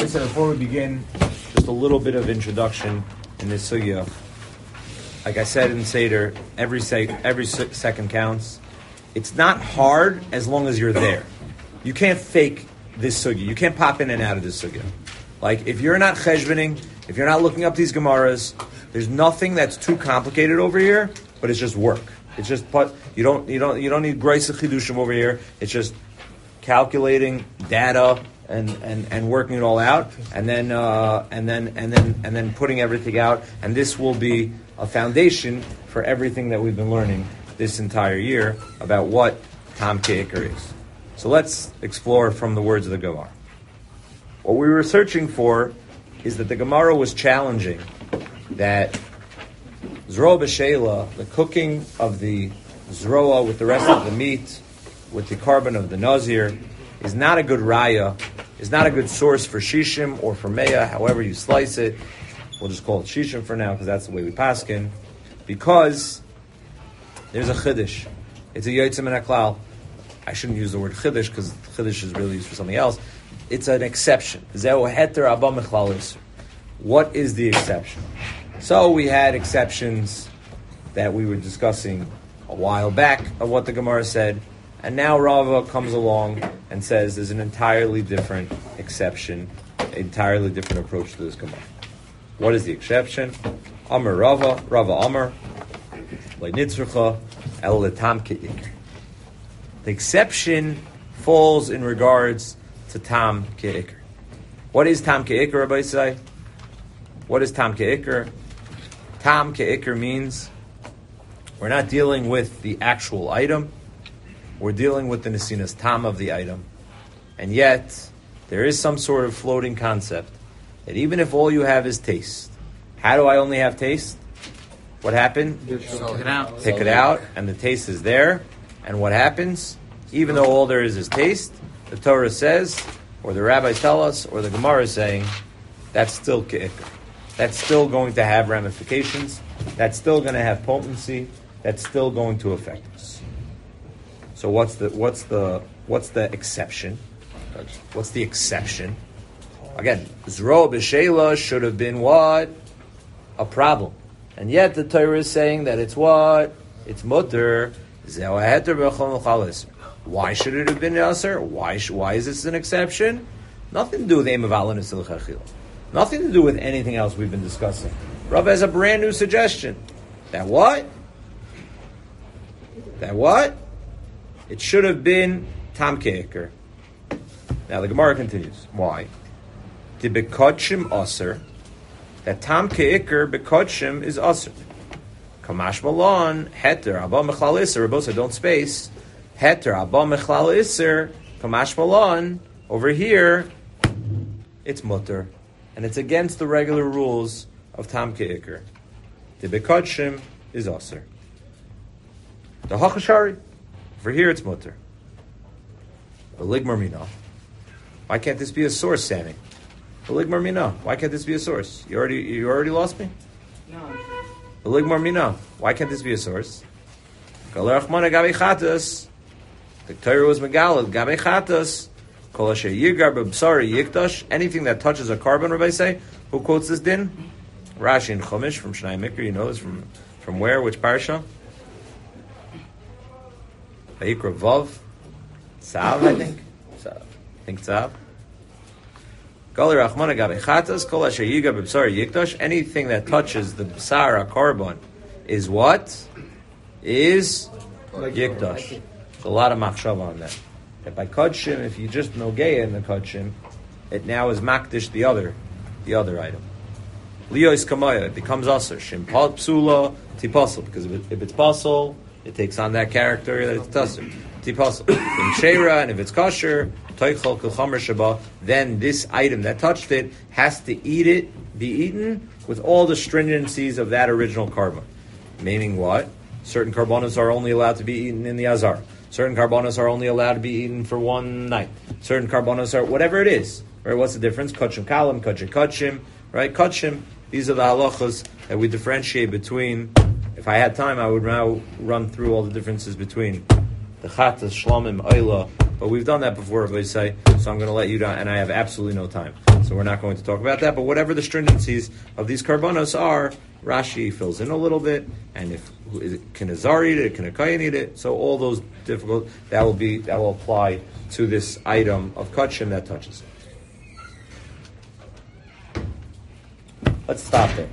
said, before we begin, just a little bit of introduction in this sugya. Like I said in Seder, every second counts. It's not hard as long as you're there. You can't fake this sugya. You can't pop in and out of this sugya. Like, if you're not cheshboning, if you're not looking up these gemaras, there's nothing that's too complicated over here, but it's just work. It's just you don't need Graisa Chidushim over here. It's just calculating data and working it all out, and then putting everything out. And this will be a foundation for everything that we've been learning this entire year about what Tam Ke'ikr is. So let's explore from the words of the Gemara. What we were searching for is that the Gemara was challenging that Zroa B'Sheila, the cooking of the Zroa with the rest of the meat, with the carbon of the Nazir, is not a good raya, is not a good source for Shishim or for Meah, however you slice it. We'll just call it Shishim for now, because that's the way we paskin. Because there's a Chiddush. It's a Yotzim and a Klal. I shouldn't use the word Chiddush, because Chiddush is really used for something else. It's an exception. What is the exception? So we had exceptions that we were discussing a while back of what the Gemara said, and now Rava comes along and says there's an entirely different exception, entirely different approach to this Gemara. What is the exception? Amar Rava Amar, Le'nitzrucha el letam ke'ikr. The exception falls in regards to Tam Ke'ikr. What is Tam Ke'ikr, Rabbi Yisai? What is Tam Ke'ikr? Tam Ke'ikr means we're not dealing with the actual item, we're dealing with the Nesinas Tam of the item. And yet, there is some sort of floating concept that even if all you have is taste, how do I only have taste? What happened? Take it out, and the taste is there. And what happens? Even though all there is taste, the Torah says, or the rabbis tell us, or the Gemara is saying, that's still Ke'ikr. That's still going to have ramifications. That's still going to have potency. That's still going to affect us. So what's the exception? What's the exception? Again, Zroa B'Sheila should have been what? A problem. And yet the Torah is saying that it's what? It's mutter. Why should it have been Yasser? Why is this an exception? Nothing to do with aim of Alanis L'Chachil. Nothing to do with anything else we've been discussing. Rav has a brand new suggestion. That what? It should have been Tam Ke'ikr. Now the Gemara continues. Why? The Bekotshim Aser. That Tam Ke'ikr Bekotshim is Aser. Kamash Malon, Heter, Abba Mechlal Isser. Rabbi said, don't space. Heter, Abba Mechlal Isser. Kamash Malon. Over here, it's mutter. And it's against the regular rules of Tam Ke'ikr. The Bekotshim is Aser. The Hachashari, over here it's mutter. The Ligmar Mina. Why can't this be a source, Sammy? The Ligmar Mina. Why can't this be a source? You already lost me? No. The Ligmar Mina. Why can't this be a source? Galer Achmana Gabi Chatas. The Torah was Megalad. Gabi Chatas. Kol Asher Yigar B'Bsari Yikdash. Anything that touches a carbon, Rabbi say. Who quotes this din? Rashi and Chumash from Shnai Mikra. You know this from where? Which parsha? Vayikra Vav. Tzav, I think. Tzav. Galer Achmana Gabi Chatas. Kol Asher Yigar B'Bsari Yikdash. Anything that touches the B'sar, a carbon, is what? Is Yikdash. There's a lot of machshava on that. That by Kodshim, if you just nogeya in the Kodshim, it now is makdish the other item. Leo is kamaya, it becomes aser. Shimpal psula tipasel, because if it's pasel, it takes on that character that it's tasser. Tipasel. In sheira, and if it's kosher, toichol kulchamer shaba, then this item that touched it has to be eaten with all the stringencies of that original carbon. Meaning what? Certain carbonos are only allowed to be eaten in the azar. Certain carbonos are only allowed to be eaten for one night. Certain carbonos are, whatever it is. Right? What's the difference? Kachim kalam, kachim, right? Kachim, these are the halachas that we differentiate between. If I had time, I would now run through all the differences between the chatas, shlamim, oila, but we've done that before, Rabbi say, so I'm going to let you down, and I have absolutely no time. So we're not going to talk about that, but whatever the stringencies of these karbanos are, Rashi fills in a little bit, and if can a zar eat it, can a kohen eat it, so all those difficult, that will apply to this item of kachim that touches it. Let's stop there.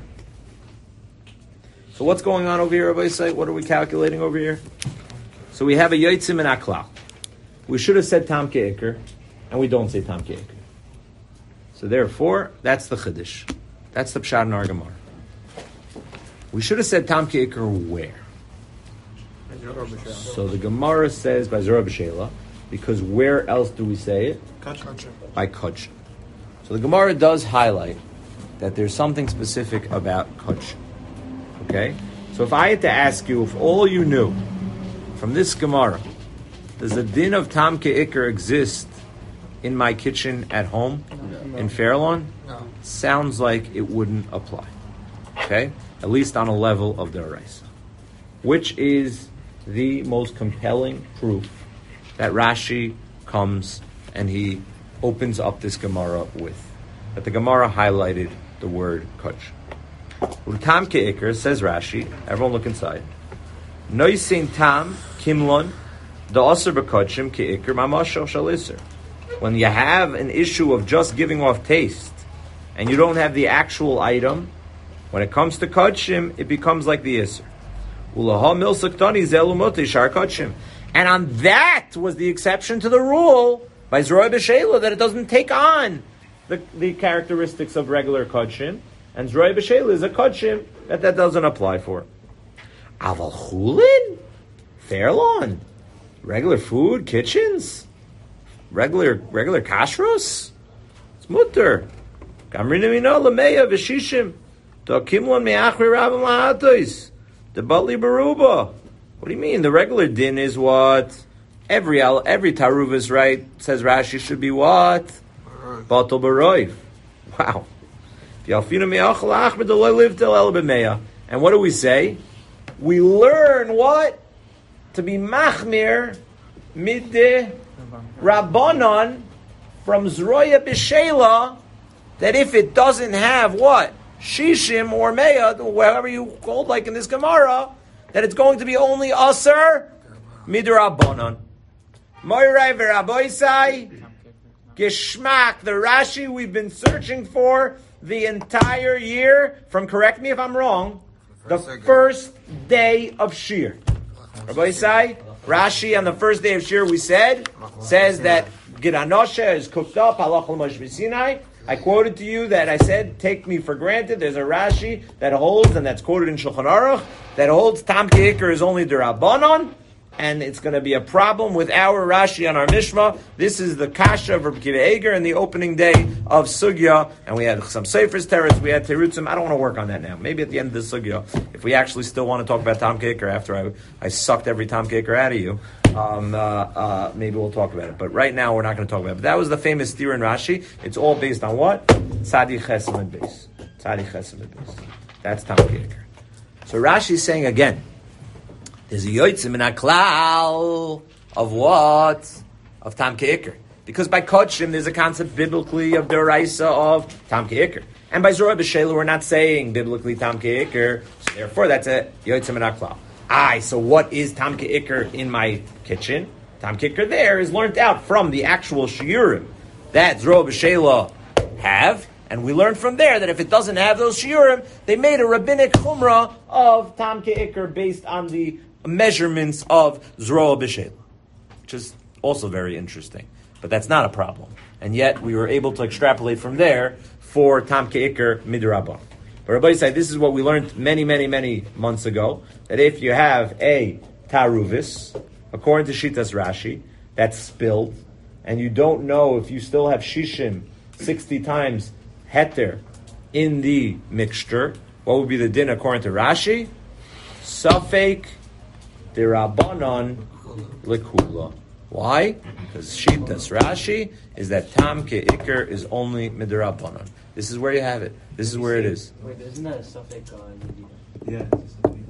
So what's going on over here, Rabbi say? What are we calculating over here? So we have a yotzim and aklal. We should have said tam ke'ikr, and we don't say tam ke'ikr. So therefore, that's the chiddush. That's the pshat in our Gemara. We should have said tam ke'ikr where? So the Gemara says by Zorah B'Sheila, because where else do we say it? Kachim. By kachim. So the Gemara does highlight that there's something specific about kachim. Okay? So if I had to ask you, if all you knew from this Gemara, does the din of tam ke'ikr exist in my kitchen at home in Fairlawn? No. Sounds like it wouldn't apply. Okay? At least on a level of the Araisa. Which is the most compelling proof that Rashi comes and he opens up this Gemara with. That the Gemara highlighted the word kach. Tam ke'ikr, says Rashi, everyone look inside. Noisin tam kimlon the aser b'kachim ke'ikr mamashal shalisr. When you have an issue of just giving off taste and you don't have the actual item, when it comes to kachim, it becomes like the iser. Ulaha milsaktani zelumoti shar kachim. And on that was the exception to the rule by Zorah B'Sheila that it doesn't take on the characteristics of regular kachim. And Zroy B'Sheila is a kachim that doesn't apply for. Aval chulin? Fairlawn? Regular food, kitchens? Regular kashrus? It's mutter. Gamrina mina lameya v'shishim. Da kimlon me'achri rabim lahatois. The batli baruba. What do you mean? The regular din is what? Every taruv is right, says Rashi, should be what? Batal baroiv. Wow. And what do we say? We learn what? To be machmir midde rabbanon from Zroya B'Sheila, that if it doesn't have what? Shishim or Meya, whatever you called like in this Gemara, that it's going to be only Aser midde rabbanon. Moirai v'raboisai Geschmack, the Rashi we've been searching for the entire year from, correct me if I'm wrong, the first day of Shir. Rabbi Isai, Rashi on the first day of Shir we says that Giranosha is cooked up, halach l'mosh Sinai. I quoted to you that I said, take me for granted, there's a Rashi that holds, and that's quoted in Shulchan Aruch, that holds Tam Ke'ikr is only D'Rabbanon, and it's going to be a problem with our Rashi on our Mishma. This is the Kasha of Rabbi Akiva Eiger in the opening day of Sugya, and we had some Seifers Teretz, we had Terutzim. I don't want to work on that now. Maybe at the end of the Sugya, if we actually still want to talk about Tam Ke'ikr after I sucked every Tam Ke'ikr out of you, maybe we'll talk about it. But right now, we're not going to talk about it. But that was the famous Stira in Rashi. It's all based on what? Tzadi Chesed base. Tzadi Chesed base. That's Tam Ke'ikr. So Rashi is saying again, there's a yotzim in a klal of what? Of Tam Ke'ikr. Because by Kodshim, there's a concept biblically of the Oraisa of Tam Ke'ikr. And by Zorah B'Sheila, we're not saying biblically Tam Ke'ikr. So therefore, that's a yotzim in a klal. So what is Tam Ke'ikr in my kitchen? Tam Ke'ikr there is learned out from the actual shiurim that Zorah B'Sheila have. And we learned from there that if it doesn't have those shiurim, they made a rabbinic chumrah of Tam Ke'ikr based on the measurements of Zroa B'Sheila, which is also very interesting. But that's not a problem. And yet we were able to extrapolate from there for Tam Ke'ikr Midrabban. But Rabbi said this is what we learned many, many, many months ago, that if you have a taruvis, according to Shitas Rashi, that's spilled, and you don't know if you still have shishim 60 times heter in the mixture, what would be the din according to Rashi? Safek D'Rabbanan Lekula. Why? Because Shitas Rashi is that Tam Ke'ikr is only Midrabbanan. This is where you have it. This is where it is. Wait, isn't that a suffix? Yeah.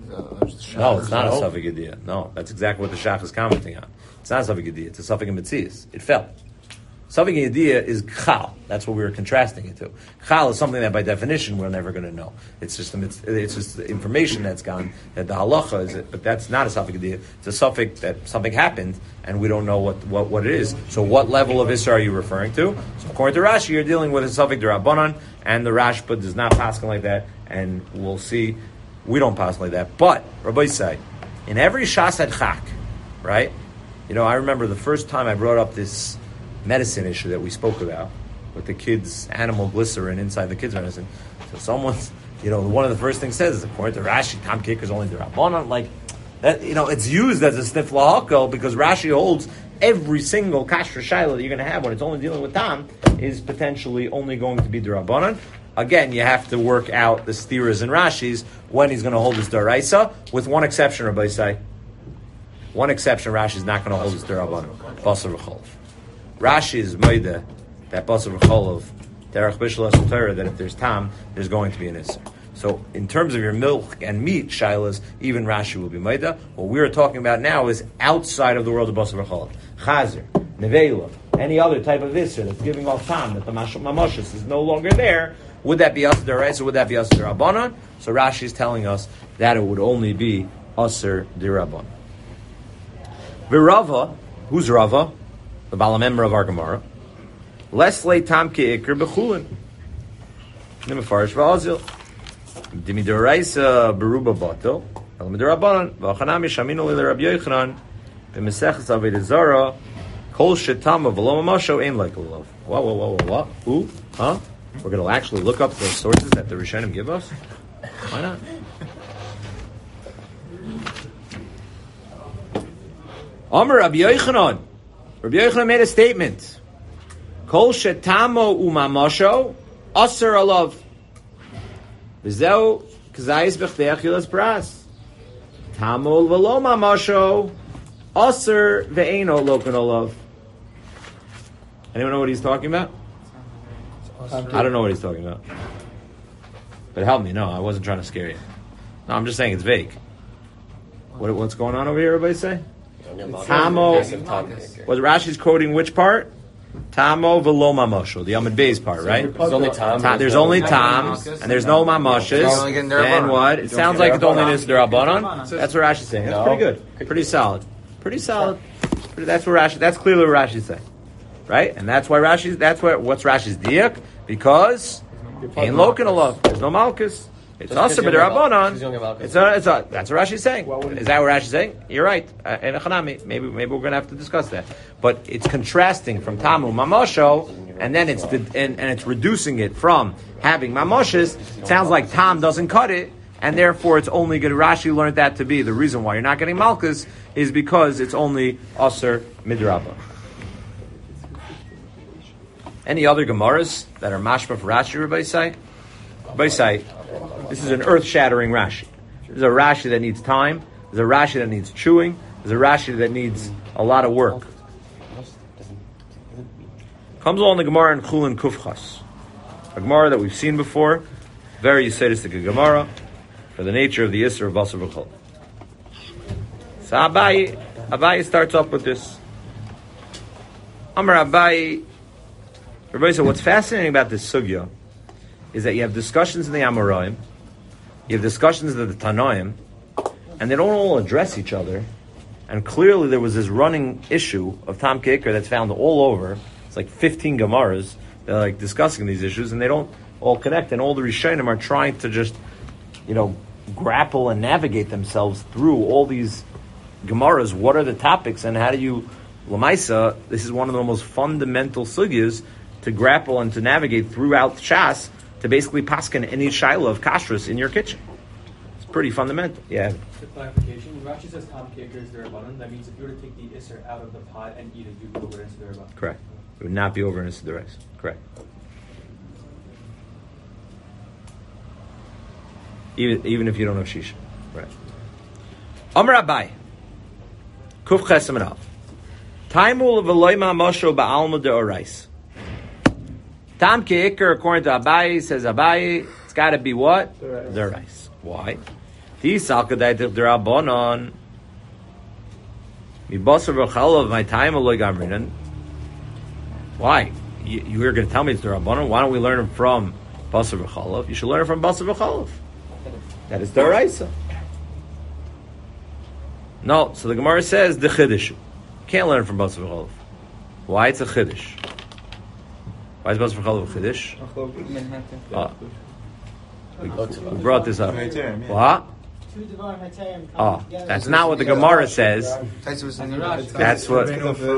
No, it's not a Safek Yediyah. No, that's exactly what the Shach is commenting on. It's not a Safek Yediyah. It's a Safek Metzias. It fell. Safek Yediyah is Chal. That's what we were contrasting it to. Chal is something that by definition we're never going to know. It's just the information that's gone, that the halacha is it, but that's not a Safek Yediyah. It's a Safek that something happened and we don't know what it is. So what level of Isra are you referring to? So according to Rashi, you're dealing with a Safek D'Rabbanan, and the Rashba does not pass like that, and we'll see. We don't pass like that. But, Rabbi say, in every Shas Chak, right? I remember the first time I brought up this medicine issue that we spoke about with the kids' animal glycerin inside the kids' medicine. So someone's, one of the first things says is, according to Rashi, Tam Kicker is only the Rabbanan. Like, that, it's used as a sniff lahakal because Rashi holds every single kasher shaila that you're going to have when it's only dealing with Tam is potentially only going to be the Rabbanan. Again, you have to work out the stiras and Rashis when he's going to hold his daraisa, with one exception, Rabbi say. One exception, Rashi is not going to hold his darabanan. Basar v'cholov. Rashi is moida that basar v'cholov, derech bishul asal Torah, that if there's tam, there's going to be an isser. So, in terms of your milk and meat shilas, even Rashi will be moida. What we are talking about now is outside of the world of basar v'cholov. Chazer, nevela, any other type of isser that's giving off tam, that the mamashis is no longer there. Would that be Asr D'Oraisa, or would that be Asr D'Rabbanan? So Rashi is telling us that it would only be Asr D'Rabbanan. V'Rava, who's Rava? The Balamemra of our Gemara. Leslei Tam Ke'ikr B'chulin. Nimefarish V'azil. Dimi D'Oraisa Beruba Batel. Elam D'Rabbanan. V'achanami Shaminu Lili Rabbi Yochanan. B'Meseches Aved Zara. Kol Shetama V'lo Mamasho Ein Like Lulav. What? Who? Huh? We're going to actually look up the sources that the Rishonim give us? Why not? Amar Rabbi Yochanan. Rabbi Yochanan made a statement. Kol shetamo umamasho aser alav. V'zeu k'zayis b'chtei achilas pras. Tamo v'lo mamasho aser ve'eno lokan alav. Anyone know what he's talking about? I don't know what he's talking about. But help me. No, I wasn't trying to scare you. No, I'm just saying it's vague. What's going on over here, everybody say? Tamo. Was Rashi's quoting which part? Tamo v'lo mamosho, the Amud Beis part, right? There's only tam. There's only tam, and there's no mamoshes. And what? It sounds like it's only this D'Rabbanan. That's what Rashi's saying. That's pretty good. Pretty solid. That's what Rashi. That's clearly what Rashi's saying, right? And that's why what's Rashi's diak? Because ain't lokin alav. There's no malchus. It's also b'derabbanan. That's what Rashi's saying. Is that what Rashi's saying? You're right. In a chanami, maybe we're going to have to discuss that. But it's contrasting from tamu mamosho, and then it's reducing it from having mamoshes. It sounds like tam doesn't cut it, and therefore it's only good. Rashi learned that to be the reason why you're not getting malchus is because it's only aser midrabba. Any other Gemaras that are mashma for Rashi, Rabbi Say? Rabbi Say, this is an earth-shattering Rashi. There's a Rashi that needs time. There's a Rashi that needs chewing. There's a Rashi that needs a lot of work. Comes along the Gemara in Chulin Kufchas. A Gemara that we've seen before. Very Yisaitistic Gemara for the nature of the Yisr of Basar B'chol. So Abaye starts up with this. Amar Abaye. Everybody said, what's fascinating about this sugya is that you have discussions in the Amoraim, you have discussions in the Tanoim, and they don't all address each other. And clearly there was this running issue of Tam Keker that's found all over. It's like 15 Gemaras. They're like discussing these issues, and they don't all connect. And all the Rishonim are trying to just, grapple and navigate themselves through all these Gemaras. What are the topics, and how do you, Lamaisa, this is one of the most fundamental sugyas to grapple and to navigate throughout Shas to basically paskin any shiloh of kashrus in your kitchen. It's pretty fundamental. Yeah. For clarification, when Rashi says Tam Keker is D'Rabbanan, that means if you were to take the Isser out of the pot and eat it, you'd go over into D'Rabbanan. Correct. It would not be over into the rice. Correct. Even if you don't have shisha. Right. Amar Abai. Kuf Chesem Rav. Taimul v'loima mosho ba'alma de'orais. Tam Ke'ikr, according to Abaye, says Abaye, it's got to be what? The rice. Why? Tisalkadaitik derabanan. Mibasar v'chalav my time aloy gamrinan. Why? You were going to tell me it's derabanan. Why don't we learn it from basar v'chalav? You should learn it from basar v'chalav. That is deraisa. No, so the Gemara says the chiddush. Can't learn from basar v'chalav. Why it's a chiddush? Why is basar v'chalav a chiddush? We brought this up. What? Oh, that's not what the Gemara says. That's what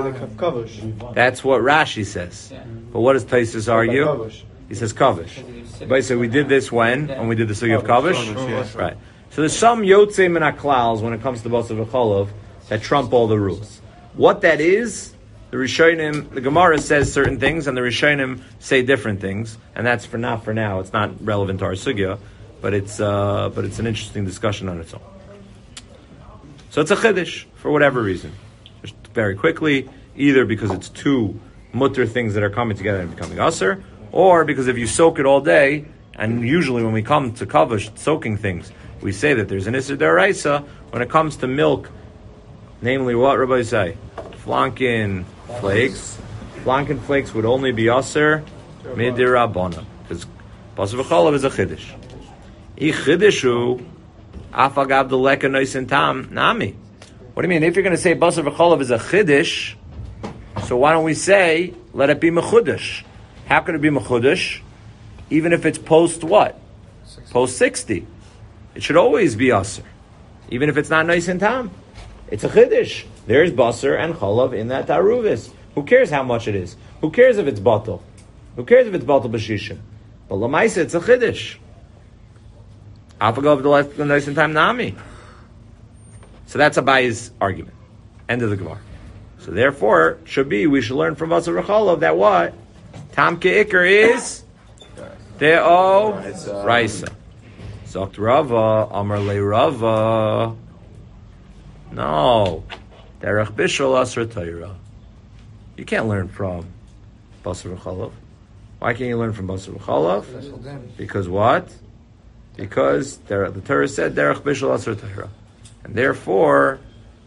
Rashi says. But what does Taisus argue? He says kavish. But so we did this when we did the sugi of kavish, right? So there's some yotzei min haklals when it comes to basar v'chalav that trump all the rules. What that is, the Rishonim, the Gemara says certain things, and the Rishonim say different things, and that's for now. It's not relevant to our sugya. But it's an interesting discussion on its own. So it's a chiddush for whatever reason. Just very quickly, either because it's two mutter things that are coming together and becoming aser, or because if you soak it all day, and usually when we come to kavush, soaking things, we say that there's an iser deraisa when it comes to milk, namely what Rabbi say? Flanken flakes. Flanken flakes would only be aser midirabana, because basar v'chalav is a chiddush. What do you mean? If you're going to say basar v'chalav is a chiddush, so why don't we say let it be mechudash? How can it be mechudash? Even if it's post what? Post 60. It should always be aser, even if it's not nice and tam. It's a chiddush. There's basar and chalav in that taruvis. Who cares how much it is? Who cares if it's batal? Who cares if it's batal b'shisha? But lamaisa, it's a chiddush. Alpha the life nice and time nami. So that's Abayi's argument. End of the Gemara. So therefore, we should learn from basar v'chalav that what? Tam ke'ikr is Deo Raisa. Zokt Rava, Amar Le Rava. No. Derech Bishul Asra Torah. You can't learn from basar v'chalav. Why can't you learn from basar v'chalav? Because what? Because the Torah said Derech Bishul Asar Torah, and therefore,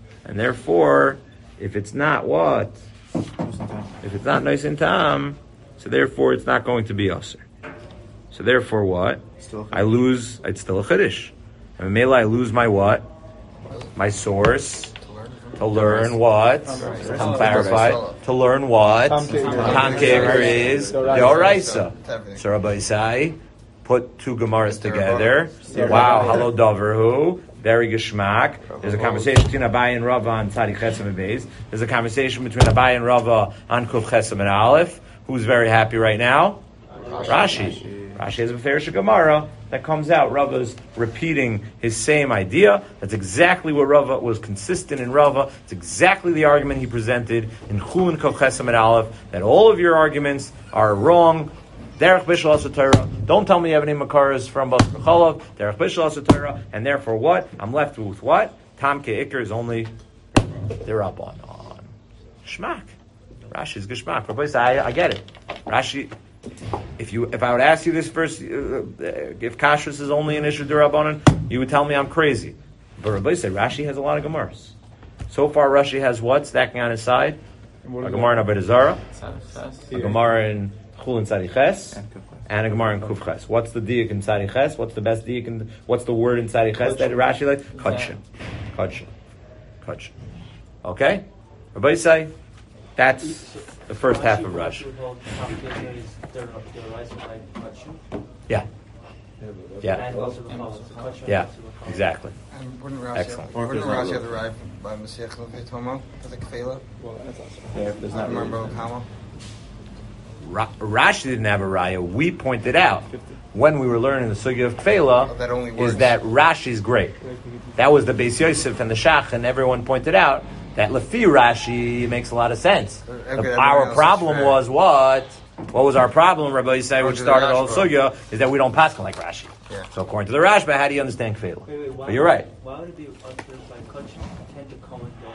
if it's not what, if it's not nice and tam, so therefore it's not going to be Asar. So therefore, what? I lose. It's still a chiddush, and Mela I lose my what? My source to learn what? To clarify. To learn what? Tam Kever is the Oraisa. So Rabbi Isai put two Gemaras together. Wow, hello Doverhu. Very geschmack. There's a conversation between Abai and Rava on Tzadi Chesam and Beis. There's a conversation between Abai and Rava on Kuf Chesam and Aleph. Who's very happy right now? Rashi. Rashi has a Ferish Gemara that comes out. Rava's repeating his same idea. That's exactly what Rava was consistent in Rava. It's exactly the argument he presented in Chulin Kuf Chesam and Aleph, that all of your arguments are wrong. Derech Bishul Asar Torah. Don't tell me you have any makaras from basar v'chalav. Derech Bishul Asar Torah. And therefore what? I'm left with what? Tam Ke'ikr is only Dirabon on Shmak. Rashi's Geshmak. I get it. Rashi, if I would ask you this first, if Kashrus is only an issue Dirabanan, you would tell me I'm crazy. But Rabbi said Rashi has a lot of Gemaras. So far Rashi has what? Stacking on his side? A Gemara in Avodah Zarah. A Gemara in Chulin Tzadi Ches, and a Gemara in Kuf Ches. What's the diuk in Tzadi Ches? What's the best diuk what's the word in Tzadi Ches that Rashi likes? Kadshin. Okay? Everybody say, that's the first half of Rashi. Yeah, exactly. And wouldn't Rashi Excellent. Wouldn't Rashi have arrived by Mashiach Levitomo for the Kfela? Well, that's awesome. If there's not remember Kama. Rashi didn't have a raya. We pointed out when we were learning the sugya of Kfela is that Rashi's great. That was the Beis Yosef and the Shach, and everyone pointed out that Lefi Rashi makes a lot of sense. Our problem was what? What was our problem, Rabbi Yisai, which started the whole sugya, is that we don't pass like Rashi. Yeah. So according to the Rashba, how do you understand Kfela? But you're right. Why would it be uttered by Kachin tend to comment on?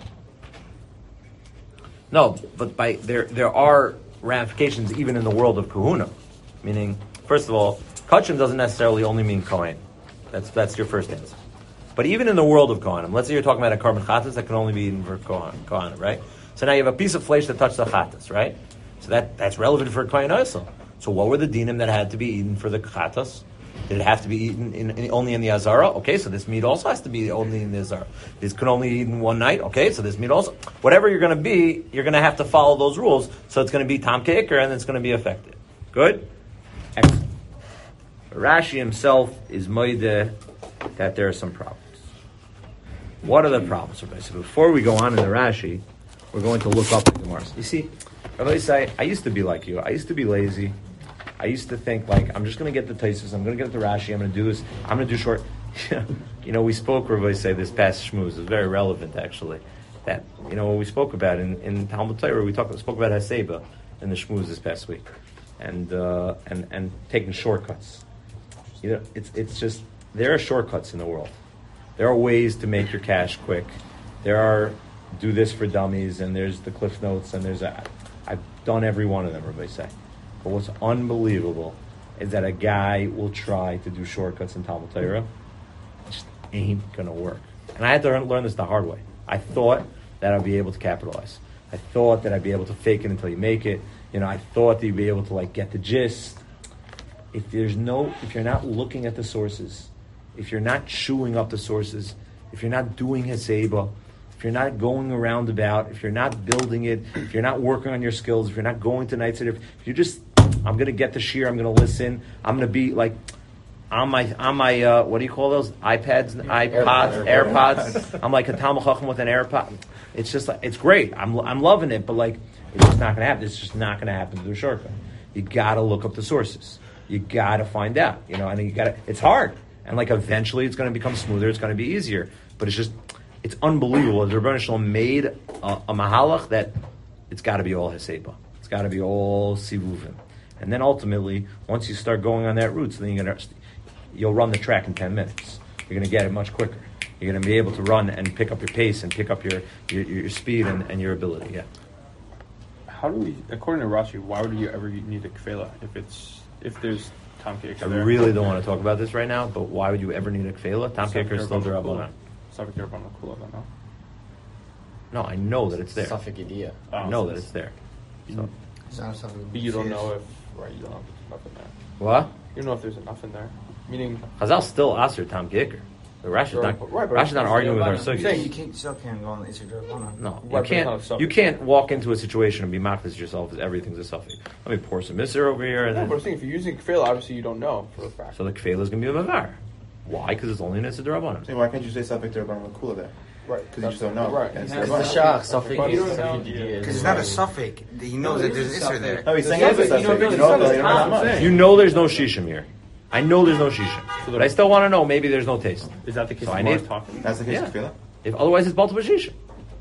No, but there are ramifications even in the world of Kahuna. Meaning, first of all, Kachim doesn't necessarily only mean Kohen. That's your first answer. But even in the world of Kohanim, let's say you're talking about a carbon chatas that can only be eaten for Kohanim, right? So now you have a piece of flesh that touched the chatas, right? So that's relevant for Kohen also. So what were the dinim that had to be eaten for the chatas? Did it have to be eaten only in the Azara? Okay, so this meat also has to be only in the Azara. This can only be eaten one night? Okay, so this meat also. Whatever you're going to be, you're going to have to follow those rules. So it's going to be Tam Ke'ikr and it's going to be effective. Good? Excellent. Rashi himself is moide that there are some problems. What are the problems? So before we go on in the Rashi, we're going to look up the Gemaras. You see, I used to be like you. I used to be lazy. I used to think, like, I'm just going to get the Taisus, I'm going to get the Rashi, I'm going to do this, I'm going to do short. We spoke, Rabbi say, this past shmooze. It was very relevant, actually. That, what we spoke about in Talmud Torah, we spoke about Haseba in the shmooze this past week. And taking shortcuts. It's just, there are shortcuts in the world. There are ways to make your cash quick. There are do this for dummies, and there's the Cliff Notes, and I've done every one of them, Rabbi say. But what's unbelievable is that a guy will try to do shortcuts in Talmud Torah. It just ain't going to work. And I had to learn this the hard way. I thought that I'd be able to capitalize. I thought that I'd be able to fake it until you make it. I thought that you'd be able to get the gist. If you're not looking at the sources, if you're not chewing up the sources, if you're not doing Haseba, if you're not going around about, if you're not building it, if you're not working on your skills, if you're not going to nights, if you're just, I'm going to get the shear, I'm going to listen, I'm going to be like, on my what do you call those? AirPods. I'm like a Talmud Chacham with an AirPod. It's just, it's great. I'm loving it, but it's just not going to happen. It's just not going to happen to do a shortcut. You got to look up the sources. You got to find out, and you got to, it's hard. And eventually it's going to become smoother, it's going to be easier. But it's unbelievable. The Rebbeinu Shalom made a mahalach that it's got to be all Haseba. It's got to be all Sivuvim. And then ultimately, once you start going on that route, so then you'll run the track in 10 minutes. You're going to get it much quicker. You're going to be able to run and pick up your pace and pick up your speed and your ability. Yeah. How do we, according to Rashi, why would you ever need a kfela if there's Tam Ke'ikr? I really don't want to talk about this right now, but why would you ever need a kfela? Tam Ke'ikr is still D'Rabbanan. Safek D'Rabbanan Kula, no? No, I know that it's there. Safek idea. I know that it's there. So. But you don't know if there's enough in there. What? You don't know if there's enough in there. Meaning, Chazal still aser Tam Ke'ikr. The Rashi's not arguing with our sugis. You still can't go on the Isser D'Rabbanan. No, you can't walk into a situation and be machlis yourself as everything's a suffix. Let me pour some misr over here. And but I'm saying if you're using kfela, obviously you don't know for a fact. So the kfela is going to be a mavar. Why? Because it's only an Isser D'Rabbanan. So why can't you say Safek D'Rabbanan Kula there? Right. Because you just don't know. Right. It's Because D'Rabbanan. It's not a suffix. He knows that there's Isser there. No, he's saying it's a Safek. You know that much. You know there's no shishim here. I know there's no shishim. But I still want to know, maybe there's no taste. Is that the case? So I need talking? That's the case Yeah. of Kfila? If otherwise it's multiple shishim.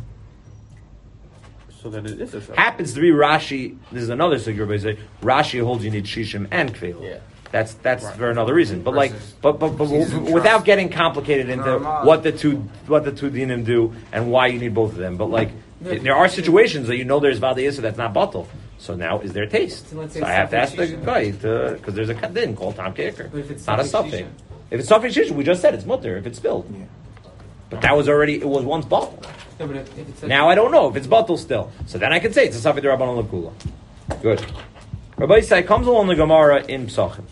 So then it is a Safek. Happens to be Rashi. This is another sugi. Everybody say Rashi holds you need shishim and kfela. Yeah. That's for another reason. But Versus but without getting complicated into Normal. what the two dinim do and why you need both of them. But there are situations that there's Valdei Yisra that's not bottle. So now is there taste? So I have to ask the guy because there's a din called Tam Ke'ikr. It's not a suffix. If it's suffix shisha, we just said it's mutter if it's spilled. Yeah. But that was once bottle. No, but if it's Now I don't know if it's bottle still. So then I can say it's a Safek D'Rabbanan L'Kula. Good. Rabbi Yisai comes along the Gemara in Psachim.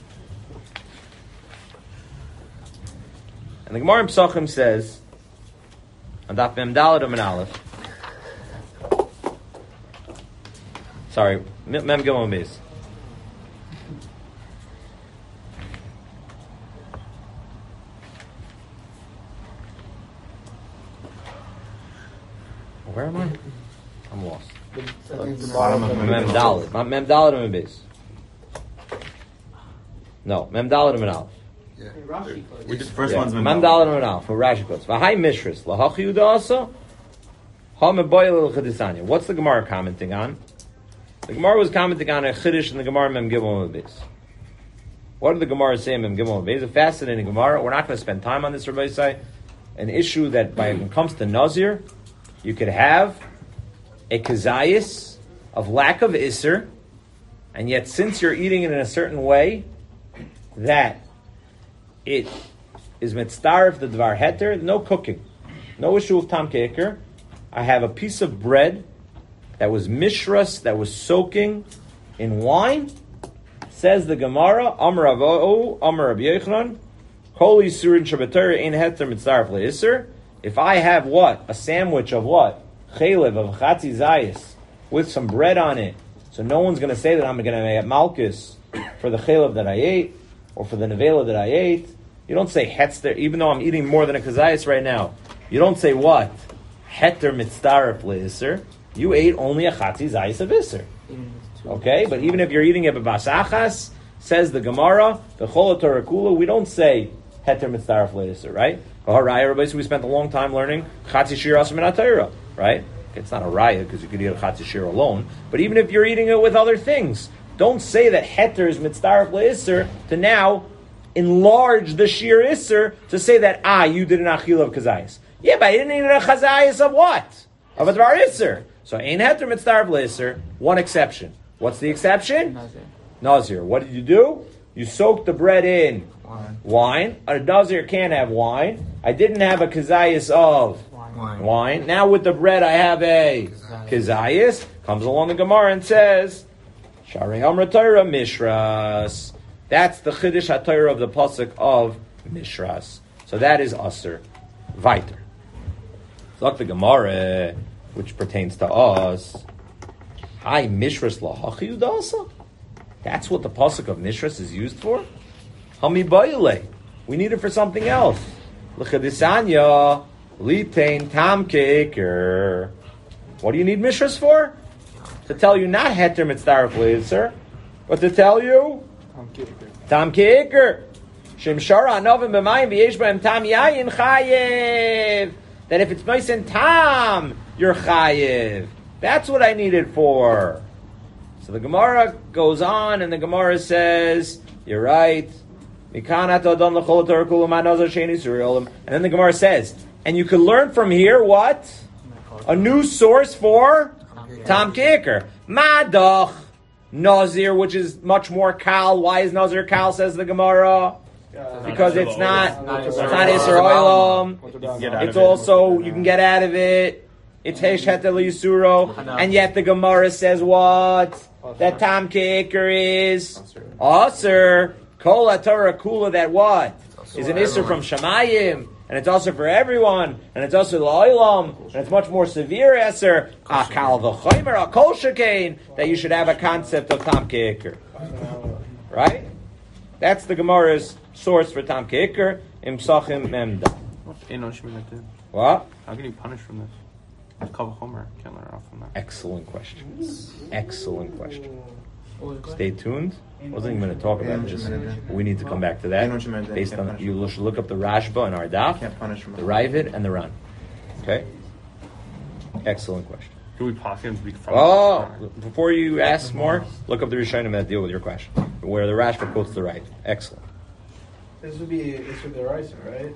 And the Gemara in Psachim says, on Daf Mem Daled Mem Aleph, sorry, Mem Gimel Beis. Where am I? I'm lost. Bottom of Mem Daled. Mem Daled Mem Beis. No, Mem Daled Mem Aleph. Rashi. We just first one's Mem Daled Mem Aleph. For Rashi quotes. V'hai Mishras lahach Yehuda asa ha mebayil l'chadisanya. What's the Gemara commenting on? The Gemara was commenting on a chiddush in the Gemara Mem Gimel Mem Beis. What did the Gemara say in Mem Gimel Mem Beis? A fascinating Gemara. We're not going to spend time on this, Rabbi Yisai. An issue that when it comes to Nazir, you could have a kazayis of lack of Isser, and yet since you're eating it in a certain way, that it is mitzdarif the dvar heter, no cooking. No issue with tam keker. I have a piece of bread that was mishras, that was soaking in wine. Says the Gemara, Amar Avo, Amar Rabbi Yochanan, Kol Yisurin Shabbatari Ein Heter Mitzaref LeIsser. If I have what? A sandwich of what? Chalev, of Chatzi Zayis, with some bread on it. So no one's going to say that I'm going to make Malkus for the Chalev that I ate, or for the Nevela that I ate. You don't say Heter, even though I'm eating more than a Kazayis right now. You don't say what? Heter Mitzaref LeIsser. You ate only a Chatzi Zayis of Isser. Okay, but even if you're eating it b'basachas, says the Gemara, the Chol Torah Kula, we don't say Heter Mitzaref LeIsser, right? Everybody, so we spent a long time learning Chatzi Shir Asur Min HaTorah, right? It's not a raya because you could eat a Chatzi Shir alone, but even if you're eating it with other things, don't say that Heter is Mitzaref LeIsser to now enlarge the Shir Isser to say that, you did an Achil of Kazayis. Yeah, but I didn't eat a Chazayis of what? Of a Dvar Isser. So Ein Heter Mitzaref LeIsser, one exception. What's the exception? Nazir. What did you do? You soaked the bread in wine. A Nazir can't have wine. I didn't have a kazayas of wine. Now with the bread I have a kazayas. Comes along the Gemara and says, Sharei Amra Torah Mishras. That's the Chiddush HaTorah of the pasuk of Mishras. So that is Aser. Weiter. Look the Gemara, which pertains to us. Hi, Mishras lahachi udasa. That's what the pasuk of Mishras is used for. Hami bayile. We need it for something else. L'chadisanya litain tam keker. What do you need Mishras for? To tell you not heter mitzdaref leitzer, but to tell you tam keker. Shem shara anovim b'mayim v'yesh b'hem tam yayin chayev. That if it's nice and tam, you're chayev. That's what I need it for. So the Gemara goes on, and the Gemara says, you're right. And then the Gemara says, and you can learn from here what? A new source for Tam Keker. Madach Nazir, which is much more kal. Why is Nazir kal, says the Gemara? Because it's not Isser Oilam. It's also, you can get out of it. It's Hesh Heter L'Yisuro, and yet the Gemara says what? That Tam Keker is Aser. Kol HaTorah Kula, that what? Is an Isser from Shamayim, and it's also for everyone, and it's also L'Olam, and it's much more severe Isser. Akal V'Chomer, Akol Shekain, that you should have a concept of Tam Keker. Right? That's the Gemara's source for Tam Keker, in Psachim Memda. What? How can you punish from this? Kal V'Chomer, can't learn off from that. Excellent question. Excellent question. Stay tuned. I wasn't even going to talk about this. We need to come back to that. Based on, you should look up the Rashba and our Daf, the Ravid, and the Ran. Okay? Excellent question. Do we possibly speak from before you ask more, look up the Rishonim that deal with your question, where the Rashba quotes the right. Excellent. This would be the rice, right?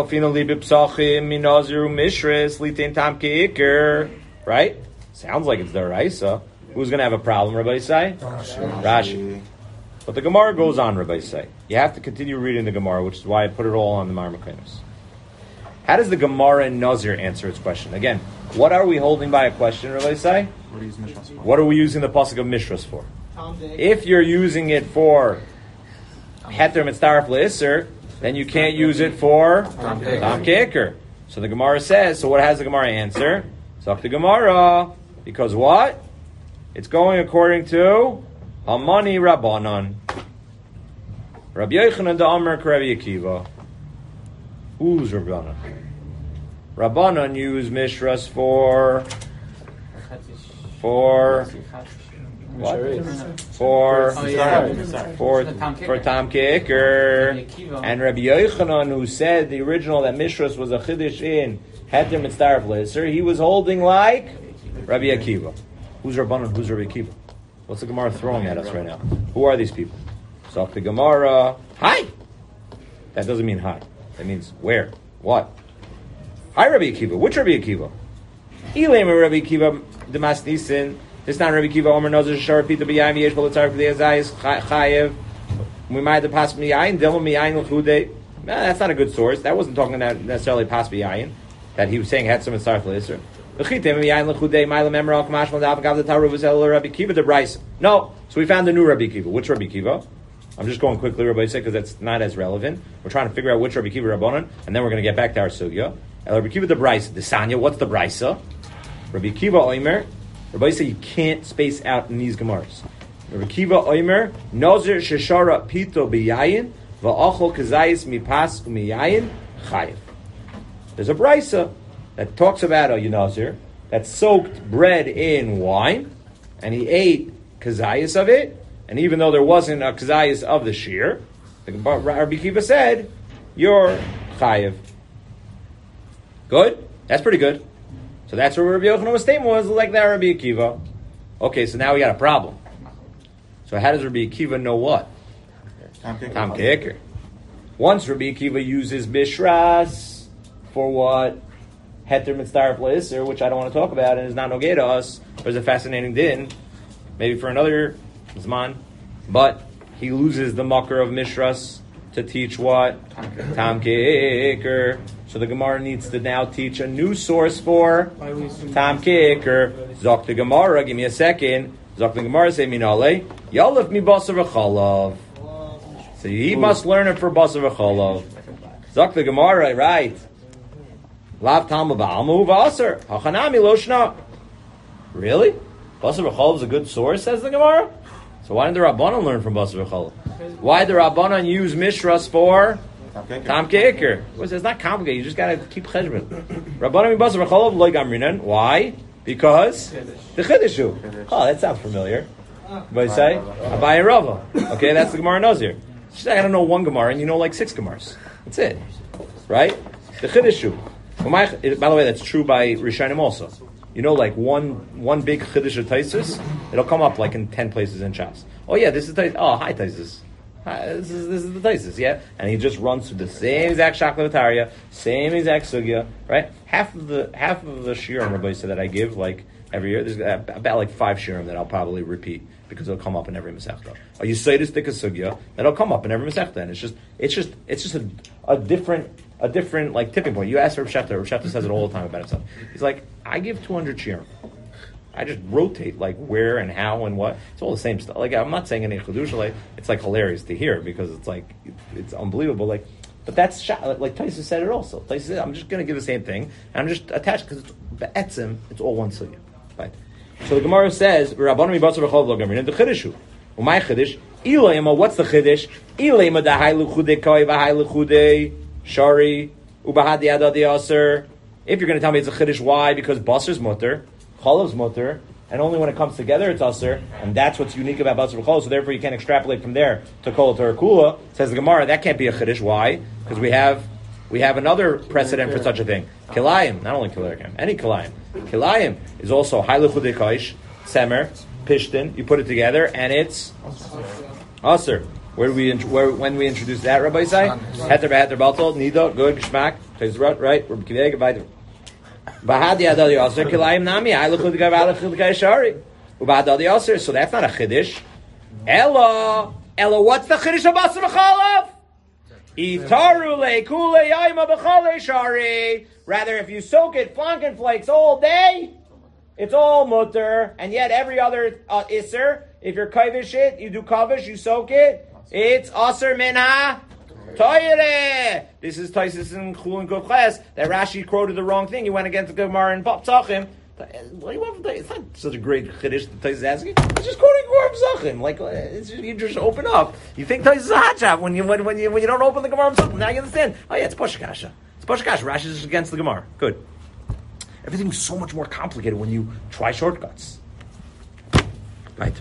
Right? Sounds like it's the Raisa. Who's going to have a problem, Rabbi Say? Rashi. But the Gemara goes on, Rabbi Say. You have to continue reading the Gemara, which is why I put it all on the Marmakinos. How does the Gemara in Nazir answer its question? Again, what are we holding by a question, Rabbi Say? What are we using the pasuk of Mishras for? If you're using it for Heter Mitzaref LeIsser, then you can't use it for Tam Keker. So the Gemara says, so what has the Gemara answer? So the Gemara, because what? It's going according to Hamani Rabbanan. Rabbi Yochanan da'amar k'Rabbi Akiva. Who's Rabbanan? Rabbanan use Mishras for what? For Tam Keker. And Rabbi Yochanan, who said the original that Mishras was a Chiddush in Heter Mitzaref LeIsser, he was holding like Rabbi Akiva. Who's Rabbanan? Who's Rabbi Akiva? What's the Gemara throwing at us right now? Who are these people? So the Gemara, hi. That doesn't mean hi. That means where? What? Hi, Rabbi Akiva. Which Rabbi Akiva? Ilema Rabbi Akiva Demas Nisin. This not Rabbi Akiva Omer Nazir Shar Pita B'Yayim Yesh V'Lotzar F'Dei Azayis Chayev. We might have passed Miyayin Dilma Miyayin L'Chudei That's not a good source. That wasn't talking about necessarily pas b'yayin, that he was saying had some mitzaref l'isser. No, so we found the new Rabbi Kiva. Which Rabbi Kiva? I'm just going quickly, Rabbi Yisrael, because that's not as relevant. We're trying to figure out which Rabbi Kiva Rabbanan, and then we're going to get back to our sugya. Rabbi Kiva the Brisa, the Sanya. What's the Brisa? Rabbi Kiva Oimer. Rabbi Yisrael, you can't space out in these Gemaras. Rabbi Kiva Oimer, Nazir Sheshara Pito B'Yayin, Va'achol Kazayis Mipas U'Miyayin Chayiv. There's a Brisa that talks about a Nazir that soaked bread in wine, and he ate Kazayis of it, and even though there wasn't a Kazayis of the shear, Rabbi Kiva said, you're Chayiv. Good? That's pretty good. So that's where Rabbi Yochanan's statement was, like that Rabbi Akiva. Okay, so now we got a problem. So how does Rabbi Akiva know what? Tam Ke'eker. Once Rabbi Akiva uses Bishras for what? Heter Mitzdaref L'Isser, which I don't want to talk about and is not nogay to us, but is a fascinating din, maybe for another Zman, but he loses the makar of Mishras to teach what? Tam Ke'eker. So the Gemara needs to now teach a new source for Tam Ke'eker. Zok the Gemara, give me a second. Zok the Gemara say Minale, Yalef mi Basar v'chalav. So he must learn it for Basar v'chalav. Zok the Gemara, right. Lav Talma ba'almu v'asar. Hachanami lo shna. Really? Basar v'chalav is a good source, says the Gemara? So why didn't the Rabbanan learn from Basar v'chalav? Why did the Rabbanan use Mishras for Tam Ke'eker? It's not complicated. You just got to keep cheshbon. Rabbanan mi Basar v'chalav lo gamrinan. Why? Because the Chiddishu. Oh, that sounds familiar. But say Abaye Rava. Okay, that's the Gemara knows here. I don't know one Gemara, and you know like 6 Gemaras. That's it, right? The Chiddishu. By the way, that's true by Rishonim also. You know, like one big Chiddush of Taisus, it'll come up like in 10 places in Shas. Oh yeah, this is Taisus. Oh, hi Taisus. This is the Taisus, yeah? And he just runs through the same exact Shaklavatariya, same exact Sugya, right? Half of the Shiurim, Rabbi said, that I give, like, every year, there's about like 5 Shiurim that I'll probably repeat, because it'll come up in every Masechta. Or you say this Dika Sugya, that'll come up in every Masechta, and it's just a different like tipping point. You ask Rav Shefter says it all the time about himself. He's like, I give 200 Shiurim. I just rotate like where and how and what. It's all the same stuff. Like I'm not saying any chiddush. Like it's like hilarious to hear because it's like it's unbelievable. Like, but that's like Tyson said it also. Tyson said, I'm just going to give the same thing and I'm just attached because it's be'etzim. It's all one sugya. Right. So the Gemara says, "Rabbanu mibatzar v'chol v'gamrin." The chiddushu. Umay chiddush. Ilayma. What's the chiddush? Ilayma da'hai luchudei koi v'hai luchudei shari ubahad yadadi aser. If you're going to tell me it's a chiddush, why? Because basar's mutter. Cholav's mutter, and only when it comes together it's aser, and that's what's unique about basar v'chol. So therefore, you can't extrapolate from there to kol to kula. Says the Gemara, that can't be a chiddush. Why? Because we have another precedent for such a thing. Kilayim, not only kilayim, any kilayim. Kilayim is also hailuchudei kaish, semer, pishtin. You put it together, and it's aser. When we introduce that, Rabbi Isai, heter beheter baltol, nido, good geshmak, right? Rabbi Kivei gevayder. Bahadi adadi aser kilayim nami hailuchudei kaish shari. Ubahadi aser. So that's not a chiddush. Ella, what's the chiddush of basar v'chalav? Rather, if you soak it flankenflakes all day, it's all mutter, and yet every other iser, if you're kavish it, you do kavish, you soak it, it's aser minha toyere. This is Taisus in Chulin Kuf Ches that Rashi quoted the wrong thing. He went against the Gemara and Psachim. It's not such a great chiddush that Taisus is asking. He's just quoting Gemara Psachim. Like you just open up. You think Taisus is a hot shot when you don't open the Gemara Psachim. Now you understand. Oh yeah, it's Poshakasha. It's Poshakasha. Rashi is against the Gemara. Good. Everything's so much more complicated when you try shortcuts. Right.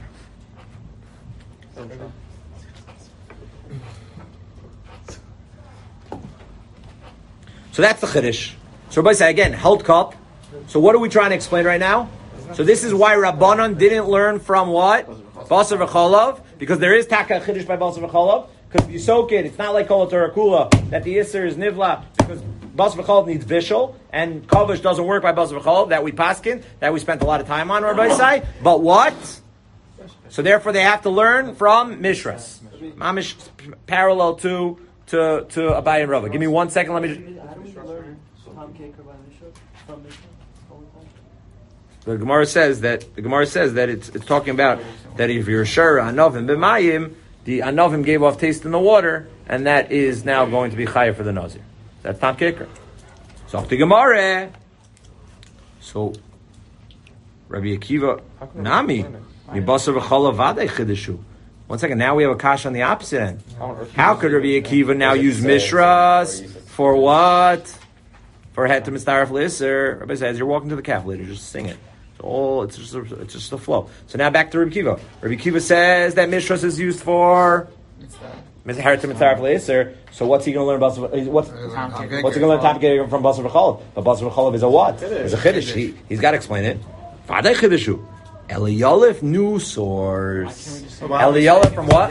So that's the chiddush. So everybody say again, held cup. So what are we trying to explain right now? So this is why Rabbanan didn't learn from what? Basar v'cholav, because there is taka chiddush by Basar v'cholav. Because if you soak it, it's not like kol Torah kula that the iser is nivla, because Basar v'cholav needs bishul, and kavish doesn't work by Basar v'cholav, that we paskin, that we spent a lot of time on, Rabbi Sai. But what? So therefore they have to learn from Mishras. Mamish parallel to to Abaye and Rava. Give me 1 second. Let me. How do we learn Tom Kaker by Mishnah from Mishnah all the time? The Gemara says that it's talking about that if you're sure Anovim b'mayim, the Anovim gave off taste in the water, and that is now going to be chayav for the Nazir. That's Tom Kaker. So the Gemara. So Rabbi Akiva Nami Mibasar v'Chala Vadei Chidushu. 1 second. Now we have a kasha on the opposite end. How could Rabbi Akiva now use Mishras for what? For het to mistaref l'isser. Rabbi says you're walking to the calf later, just sing it. It's just a flow. So now back to Rabbi Akiva. Rabbi Akiva says that Mishras is used for het to mistaref l'isser. So what's he going to learn? What's he going to learn? Tam Kaker from Basar v'Chalav. But Basar v'Chalav is a what? It's a chiddush. He's got to explain it. Vadei chidushu. Eliyolef new source. Eliyolef from what?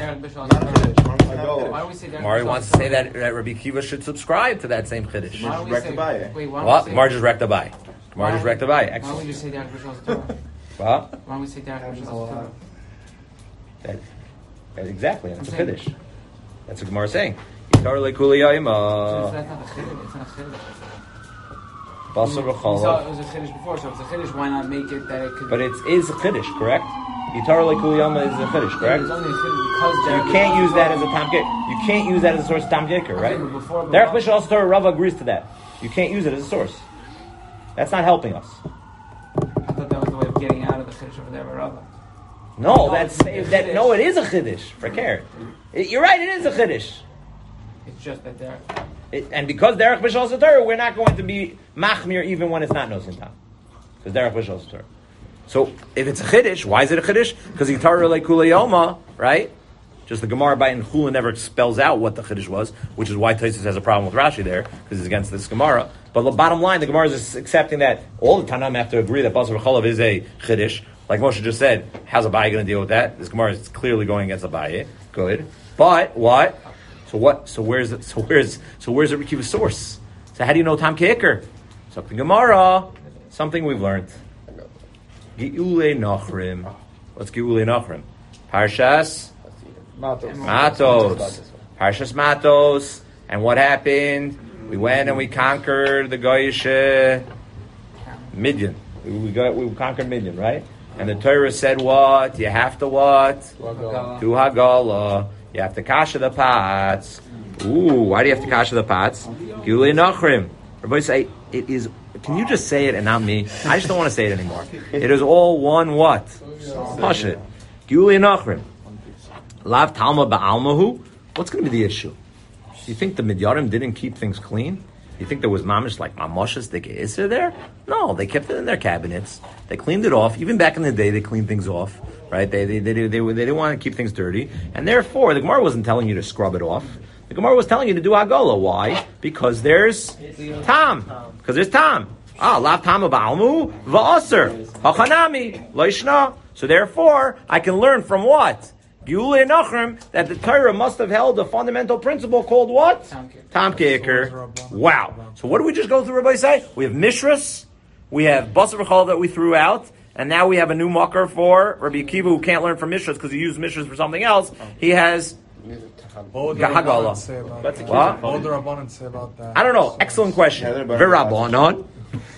Mari wants to say that Rabbi Akiva should subscribe to that same chiddush. What? Gemara just wrecked Abaye. Gemara just wrecked Abaye. Excellent. Why don't we just say Derech Bishul's Torah? What? Why don't we say Derech Bishul's Torah? Exactly. That's a chiddush. That's what Gemara is saying. Yitar le'kuli yayma. That's not a chiddush. It's not a chiddush. Basar v'Chalav. So it was a chiddush before, so if it's a chiddush, why not make it that it could... But it is a chiddush, correct? Yitar le'kuli yayma is a chiddush, correct? It's only a chiddush because... So you can't use that as a Tom Kaker. You can't use that as a source of Tom Kaker, right? Derech Bishul's Torah, Rava agrees to that. You can't use it as a source. That's not helping us. I thought that was the way of getting out of the chiddush over there by Rava. No, it is a chiddush. For care. You're right, it is a chiddush. It's just that there... And because Derech Bishul's Torah, we're not going to be machmir even when it's not nosin tam. Because Derech Bishul's Torah. So if it's a chiddush, why is it a chiddush? Because Yitar le'kuli yoma, right? Just the Gemara by Chula never spells out what the chiddush was, which is why Tosfos has a problem with Rashi there, because it's against this Gemara. But the bottom line, the Gemara is just accepting that all the Tanam have to agree that Basar v'Chalav is a chiddush. Like Moshe just said, how's Abaye going to deal with that? This Gemara is clearly going against Abaye. Good. But what? So what? So where's the Rabbi Akiva's source? So how do you know Tom Kaker? Something Gemara, something we've learned. Ge'ulei Nachrim. What's Ge'ulei Nachrim? Parshas Matos. Parshas Matos. And what happened? We went and we conquered the Goyish Midian. We conquered Midian, right? And the Torah said what? You have to what? To Hagala. You have to kasha the pots. Ooh, why do you have to kasha the pots? Ge'ulei Nachrim. Everybody say, it is, can you just say it and not me? I just don't want to say it anymore. It is all one what? Pashut. Ge'ulei Nachrim. Lav Talma Ba'almahu. What's going to be the issue? You think the Midyarim didn't keep things clean? You think there was mamish like mamoshes the ge'isr there? No, they kept it in their cabinets. They cleaned it off. Even back in the day, they cleaned things off, right? They didn't want to keep things dirty, and therefore the Gemara wasn't telling you to scrub it off. The Gemara was telling you to do Hagala. Why? Because there's Tam. Because there's Tam. Lav Tama Ba'almu Va'aser Hachanami Leishna. So therefore, I can learn from what? Ge'ulei Nachrim, that the Torah must have held a fundamental principle called what? Tom Kaker. Wow. So what did we just go through, Rabbi say? We have Mishras, we have Basar v'Chalav that we threw out, and now we have a new makar for Rabbi Akiva who can't learn from Mishras because he used Mishras for something else. He has Hagala. What do the Rabbanan say about that? I don't know. Excellent question. V'Rabbanan.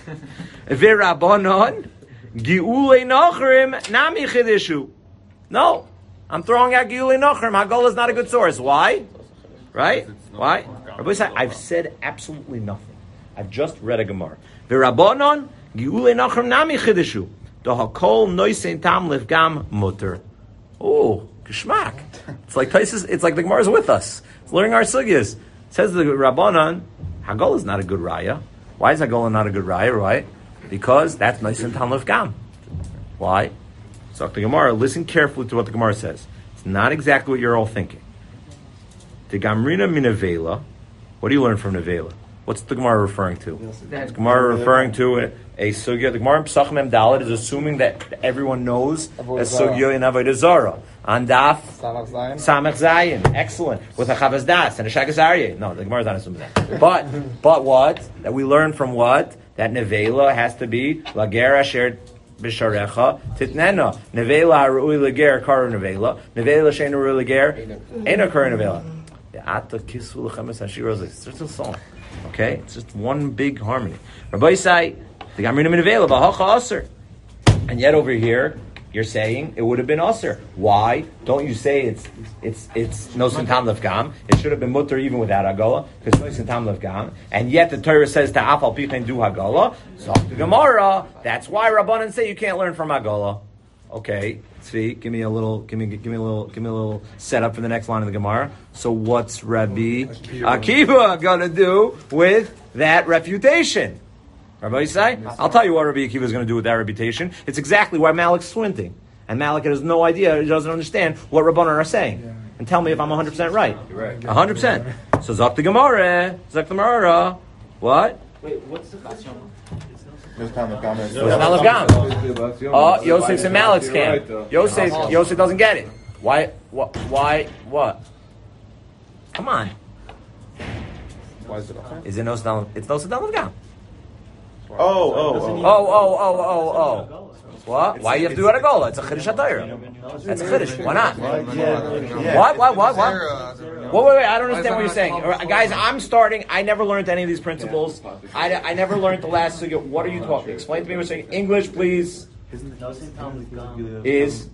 V'Rabbanan. Ge'ulei Nachrim nami chidishu. No. I'm throwing out Ge'ulei Nachrim. Hagala is not a good source. Why? Right? Why? Rabbi said, I've said absolutely nothing. I've just read a Gemara. V'Rabbanan Ge'ulei Nachrim nami chidishu. The hakol noisen tam lifgam mutter. Oh, geschmack. It's like the Gemara is with us. It's learning our sugyas. Says the Rabbanan, Hagala is not a good raya. Why is Hagala not a good raya? Right? Because that's noisen tam lifgam. Why? So the Gemara, listen carefully to what the Gemara says. It's not exactly what you're all thinking. The Gamrina minavela. What do you learn from nevela? What's the Gemara referring to? The Gemara referring to a sugya. The Gemara in Pesachim Mem Dalet is assuming that everyone knows a sugya in Avodah Zarah. Andaf Samach Zayin. Excellent. With a Chavaz Das and a Shagas Aryeh. No, the Gemara is not assuming that. But what? That we learn from what? That nevela has to be Lagera shared Bisharecha Titnena. Nevela Harui Lager Kar Nevela. Nevela Shein Harui Lager Eina Kar Nevela. It's just a song. Okay? It's just one big harmony. Rabbi Yisai, the Gamrinim available, and yet over here, you're saying it would have been Aser. Why? Don't you say it's no Sintam Lefgam? It should have been Mutter even without Hagala, because no Sintam Lefgam. And yet the Torah says to Afal Pichen do Hagala. So the Gemara, that's why Rabbanan say you can't learn from Hagala. Okay, Tzvi, give me a little setup for the next line of the Gemara. So what's Rabbi Akiva gonna do with that refutation? Rabbi Yisai, I'll tell you what Rabbi Akiva is going to do with that reputation. It's exactly why Malik's squinting. And Malik has no idea, he doesn't understand what Rabbanan are saying. Yeah. And tell me if I'm 100% right. You're right. 100%. So Zok the Gemara, Zok the Gemara. What? Wait, what's the question? Oh, Yosef's in Malik's camp. Yosef doesn't get it. Why? What? Come on. Why is it okay? Is it no Sedam? It's no Sedam Gam. Oh. What? Why you have to do it at Gola? It's a Chiddush HaTorah. That's a Chiddush. Why not? What? Wait. I don't understand what you're saying. Guys, I'm starting. I never learned any of these principles. I never learned the last sugya. What are you talking? Explain to me what you're saying. English, please. Is?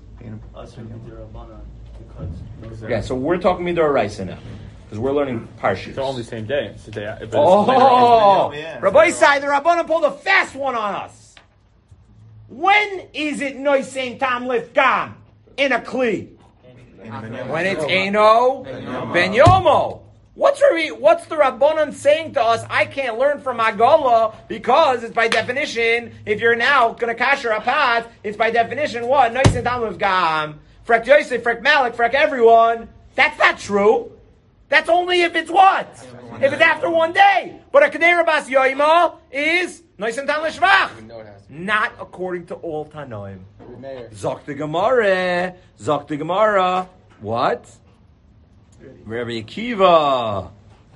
Yeah, so we're talking Midoraisa now. Because we're learning Parshas. It's only the same day. It's the day. Rabbi Yisai, the Rabbanan pulled a fast one on us. When is it Noisein Tam Lifgam in a Kli? When it's Eino Ben Yomo. What's the Rabbanan saying to us? I can't learn from Agala because it's by definition, if you're now going to kasher a path, it's by definition what? Noisein Tam Lifgam. Frek Yosef, Frek Malik, Frek everyone. That's not true. That's only if it's what? If it's after one day. But a Kedei Rabas Yoima is Noisim Tan L'Shvach. Not according to all Tanoim. Zok the Gemara. What? Rabbi Akiva.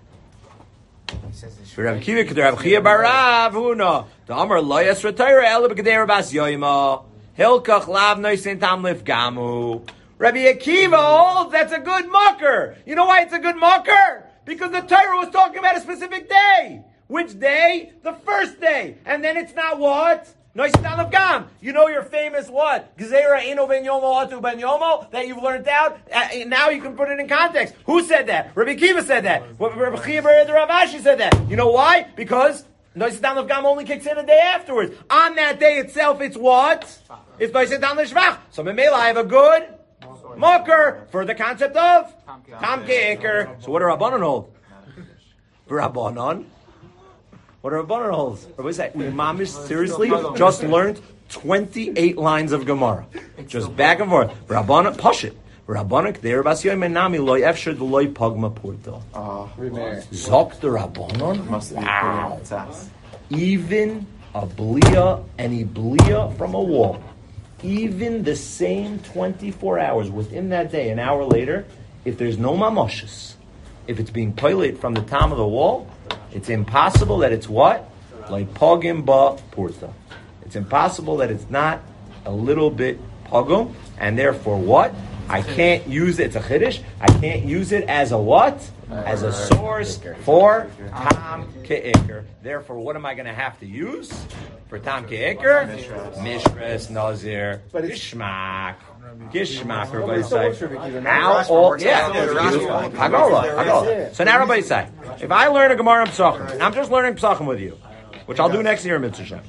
Rabbi Akiva, Kedei Rabbi Chia Barav, Huna. The Amar Loyas Retire, Ele B'Kedei Rabas Yoima. Hilkach Lav Noisim Tam Lifgamu. Rabbi Akiva holds that's a good mucker. You know why it's a good mucker? Because the Torah was talking about a specific day. Which day? The first day. And then it's not what? Noisidam of Gam. You know your famous what? Gezerah Eino Ben Yomo Atu Ben Yomo that you've learned out. Now you can put it in context. Who said that? Rabbi Akiva said that. Rabbi Chia the Rav Ashi said that. You know why? Because Noisidam of Gam only kicks in a day afterwards. On that day itself, it's what? It's Noisidam L'Shvach. So Memela, I have a good Mocker for the concept of Tam Ke'eker. So what do Rabbanon hold? Rabbanon? What do Rabbanon hold? Rabbi say, we mamish seriously just learned 28 lines of Gemara. Just back and forth. Rabbanon, push it. Rabbanon, Kedei Rabas Yoima Nami Loy Efsher D'Loy Pagma Purto. Zok the Rabbanon? Wow. Even a blia and a blia from a wall. Even the same 24 hours within that day, an hour later, if there's no mamoshes, if it's being toilet from the top of the wall, it's impossible that it's what? Like pogim ba purta. It's impossible that it's not a little bit pogum, and therefore what? I can't use it. It's a chiddush. I can't use it as a what? As a source for Tam Ke'eker. Therefore, what am I going to have to use for Tam Ke'eker? Mishres, Nazir, Gishmak. Gishmak, everybody say. How all, yeah. Hagolah. So now everybody say, if I learn a Gemara in Pesachim, and I'm just learning Pesachim with you, which I'll do next year in Mitzvah.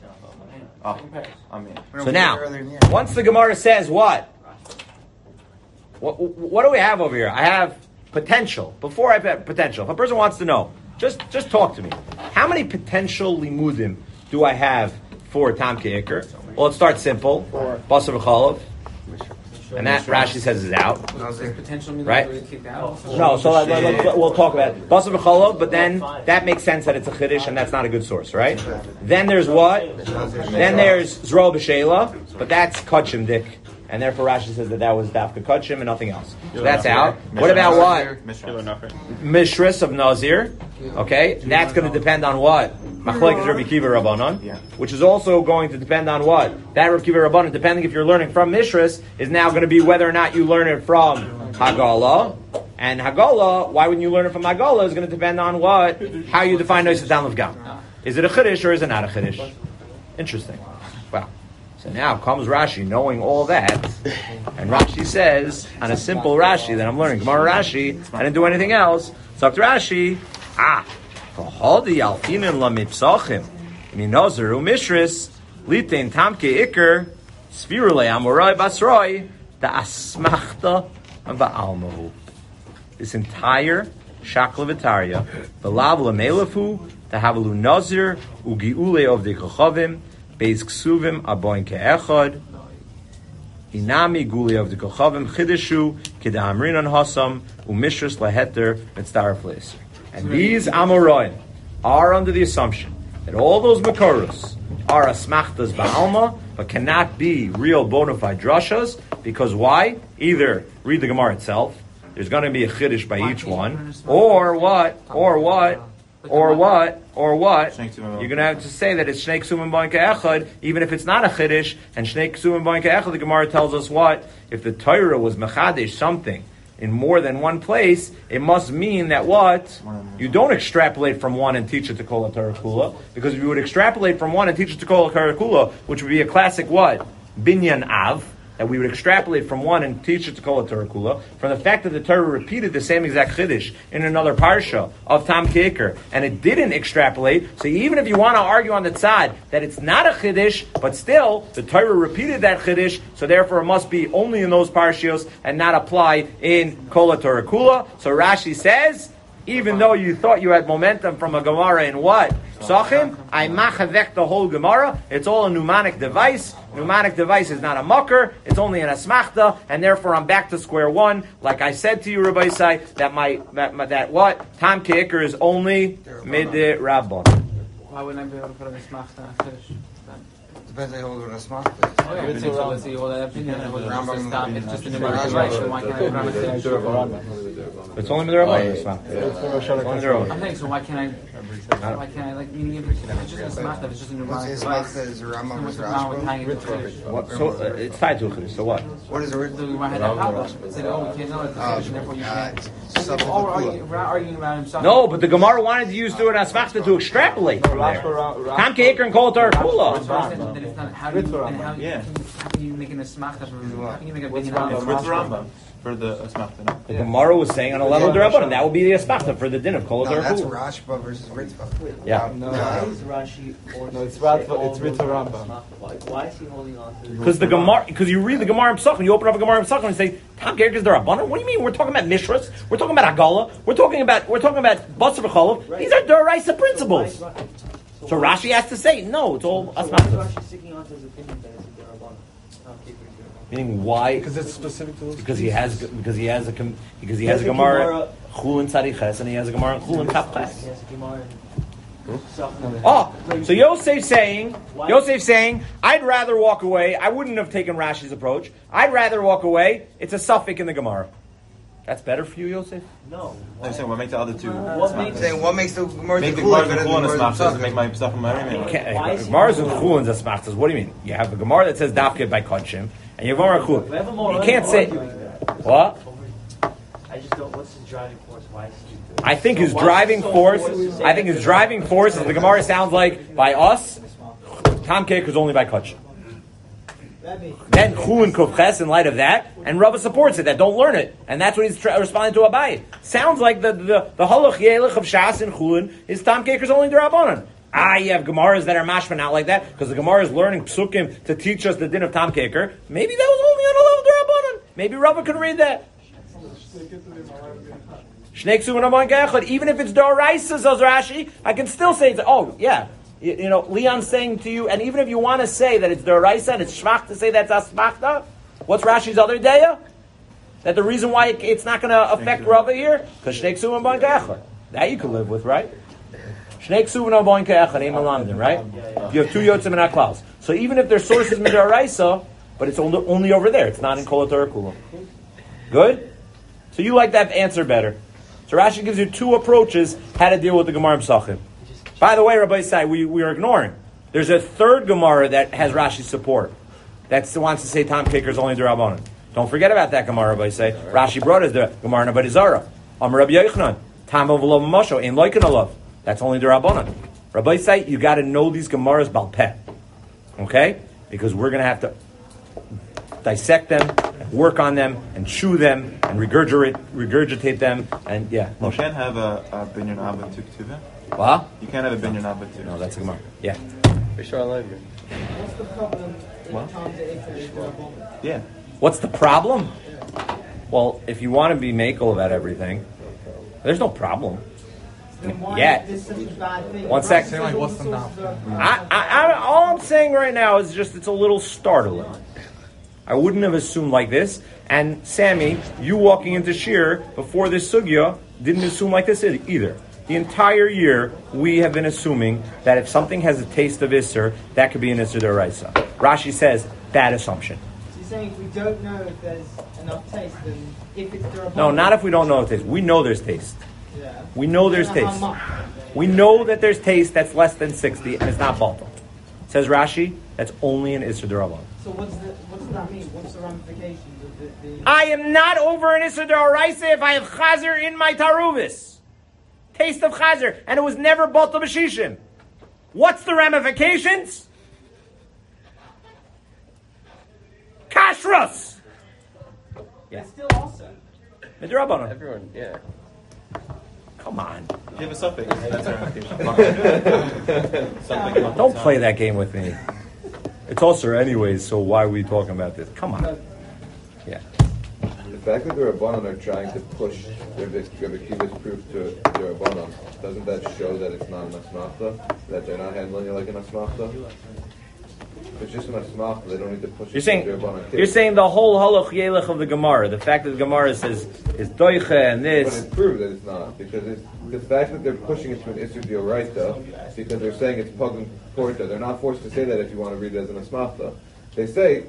So now, once the Gemara says what? What do we have over here? I have potential. Before I have potential, if a person wants to know, just talk to me. How many potential limudim do I have for Tam Ke'eker? Well, let's start simple. Basar v'chalav. And that Rashi says is out. Right? No, so we'll talk about it. Basar v'chalav, but then that makes sense that it's a chiddush and that's not a good source, right? Then there's what? Then there's Zroh b'sheila, but that's kachim dik. And therefore Rashi says that was Dafka Kachim and nothing else. So that's out. What about what? Mishris of Nazir. Okay? That's going to depend on what? Machlokes Rabbi Akiva Rabbanon. Which is also going to depend on what? That Rabbi Akiva Rabbanon, depending if you're learning from Mishris, is now going to be whether or not you learn it from Hagala. And Hagala, why wouldn't you learn it from Hagala is going to depend on how you define Noisas Down Gam. Is it a Chiddush or is it not a Chiddush? Interesting. Wow. So now comes Rashi knowing all that, and Rashi says, on a simple Rashi that I'm learning, Gemara Rashi, I didn't do anything else. So to Rashi, V'holdi alfinin la mipsachim, minozer u'mishris, litein tamke iker, svirule amorai basroi, da asmachta va'almahu. This entire shakla v'tarya, v'lav l'melefu, da havalu nazir, u'gi'ule of the kochavim, beis ksuvim aboin ke'echad, inami guli of the kochavim, chideshu, kida amrinan hasam, u'mishris laheter, mitzdaraf le'isr. And these Amoraim are under the assumption that all those Makoros are asmachtas ba'alma, but cannot be real bona fide drashas, because why? Either read the Gemara itself, there's going to be a chiddush by each one, or what? You're going to have to say that it's Shnei Ksum and Boinka Echad, even if it's not a chiddush, and Shnei Ksum and Boinka Echad, the Gemara tells us what? If the Torah was mechadesh something in more than one place, it must mean that what? You don't extrapolate from one and teach it to Kol HaTorah Kula, because if you would extrapolate from one and teach it to Kol HaTorah Kula, which would be a classic what? Binyan Av, that we would extrapolate from one and teach it to Kol HaTorah Kula, from the fact that the Torah repeated the same exact Chiddush in another Parsha of Tam Keker, and it didn't extrapolate, so even if you want to argue on the tzad that it's not a Chiddush, but still, the Torah repeated that Chiddush, so therefore it must be only in those Parshios and not apply in Kol HaTorah Kula. So Rashi says, even though you thought you had momentum from a Gemara in what? Sachim, I machavek the whole Gemara. It's all a pneumonic device. Pneumonic device is not a mucker. It's only an asmachta, and therefore I'm back to square one. Like I said to you, Rabbi Isai, that what? Tam Keker is only mid Rabbon. Why wouldn't I be able to put an asmachta on a fish? Depends on hold on a smachta. Oh, yeah, let's see all that opinion. It's just a pneumonic device. Why can't I put on a fish? It's only mid Rabbon. I'm saying, so why can't I like meaning if it's just a asmachta, it's just a pneumonic device. Is Rambam What's with wrong with Rashba? tying it to a fish? So it's tied to a Chiddush, so what? What is the So we might have that problem. It said, we can't know it's a fish, and therefore you can't. So they're all arguing about himself. No, but the Gemara wanted to use the asmachta to extrapolate from there. Tam Keker and Kol HaTorah Kula. Then it's not, how can you make an asmachta from, how can you make a binyan It's with Rambam for the asmachta. The Gemara was saying on a level of Rabban, and that would be the asmachta for the din of Kol No, HaTorah that's Kula. Rashba versus Ritzvah. Yeah. No, Is Rashi or no, it's Ritva Rambam. Why is he holding on to? Because the Gemara, because you read the Gemara in Pesachim, you open up a Gemara in Pesachim and say, Tam Keker is the Rabbanon? What do you mean? We're talking about Mishras, we're talking about Agala, we're talking about Basar V'Cholov. These are D'oraisa principles. So Rashi has to say, no, it's all So why is asmachta. Rashi sticking on to his opinion that it's a Darabana? Meaning why? Because it's specific to those. Because he has a Gemara Chulin Tzadi Ches and he has a Gemara Chulin Kaf Ches. He has a Gemara Oh, so Yosef's saying, I'd rather walk away. I wouldn't have taken Rashi's approach. I'd rather walk away. It's a suffix in the Gemara. That's better for you, Yosef? No. I'm saying what makes the other two? What makes the Gemara Make the Kula Gemara better than Kula the asmachta doesn't Gemara make my stuff from my everything. Gemara's and Chulins asmachtas. What do you mean? You have a Gemara that says Dafke by Kodshim, and you have Gemara Chulin. You can't say what. I just don't. What's his driving force? Why is he? I think his driving force. I think his driving force, as the Gemara sounds like by us, Tam Keker is only by Kodshim. Then Chulin Kovches in light of that, and Rava supports it. That don't learn it, and that's what he's responding to Abaye. Sounds like the halach yelich of Shas and Chulin is Tam Keker's only D'Rabbanan. You have Gemaras that are mashman out like that because the Gemara is learning psukim to teach us the din of Tam Keker. Maybe that was only on a level D'Rabbanan. Maybe Rava can read that. Shnei Ksuvim Amon Gechad. Even if it's D'Oraisa, says Rashi, I can still say it's. Oh yeah. You know, Leon's saying to you, and even if you want to say that it's D'Oraisa and it's Shvach to say that's Asmachta, what's Rashi's other daya? That the reason why it's not going to affect Rava here? Because Shnei Ksuvim Amon Gechad. That you can live with, right? Shnei Ksuvim Amon Gechad, Eim Alamdim, right? You have two Yotzim and Aklaus. So even if there's sources in D'Oraisa, but it's only over there, it's not in Kol HaTorah Kula. Good? So you like that answer better. So Rashi gives you two approaches how to deal with the Gemara Pesachim. By the way, Rabbi Isai, we are ignoring. There's a third Gemara that has Rashi's support. That wants to say Tam Keker is only D'Rabbanan. Don't forget about that Gemara. By say Rashi brought us the Gemara in Avodah Zarah. Amar Rabbi Yochanan, Tamav Lo Mosho, Ein Loikin Alav. That's only the Rabbanan. Rabbi say you got to know these Gemaras Bal Peh, okay? Because we're going to have to dissect them, and work on them, and chew them, and regurgitate them, and yeah. You can't have a binyan abba to Ktuvim. What? You can't have a binyan abba to. No, that's a Gemara. Yeah. What's the problem What? with Yeah. What's the problem? Well, if you want to be makel about everything, there's no problem. Yet. One sec. What's the problem? All I'm saying right now is just it's a little startling. I wouldn't have assumed like this. And Sammy, you walking into Shir before this sugya didn't assume like this either. The entire year we have been assuming that if something has a taste of Isser, that could be an Isser D'Oraisa. Rashi says bad assumption. So you're saying if we don't know if there's enough taste, then if it's D'Rabbanan... No, not if we don't know if taste. We know there's taste. Yeah. We know there's taste. We know that there's taste that's less than 60 and it's not Balto. Says Rashi, that's only an Isser D'Rabbanan. So what does that mean? What's the ramifications of the... I am not over an Isser D'Oraisa if I have Chazer in my Taruvis. Taste of Chazer. And it was never Balto B'Shishim. What's the ramifications? Kashrus! Yeah. It's still also. Midrabanan. Everyone, yeah. Come on. You have a suffix. That's our application. Something. Don't play that game with me. It's also anyways, so why are we talking about this? Come on. Yeah. The fact that the Rabbanon are trying to push Rabbi Akiva's proof to the Rabbanon, doesn't that show that it's not an asmachta? That they're not handling it like an asmachta? If it's just an asmachta, they don't need to push it to the Rabbanon. You're saying the whole halach yelech of the Gemara, the fact that the Gemara says is doiche and this. But it proves that it's not, because it's the fact that they're pushing it to an Isser D'Oraisa, because they're saying it's pugum porta. They're not forced to say that if you want to read it as an asmachta. They say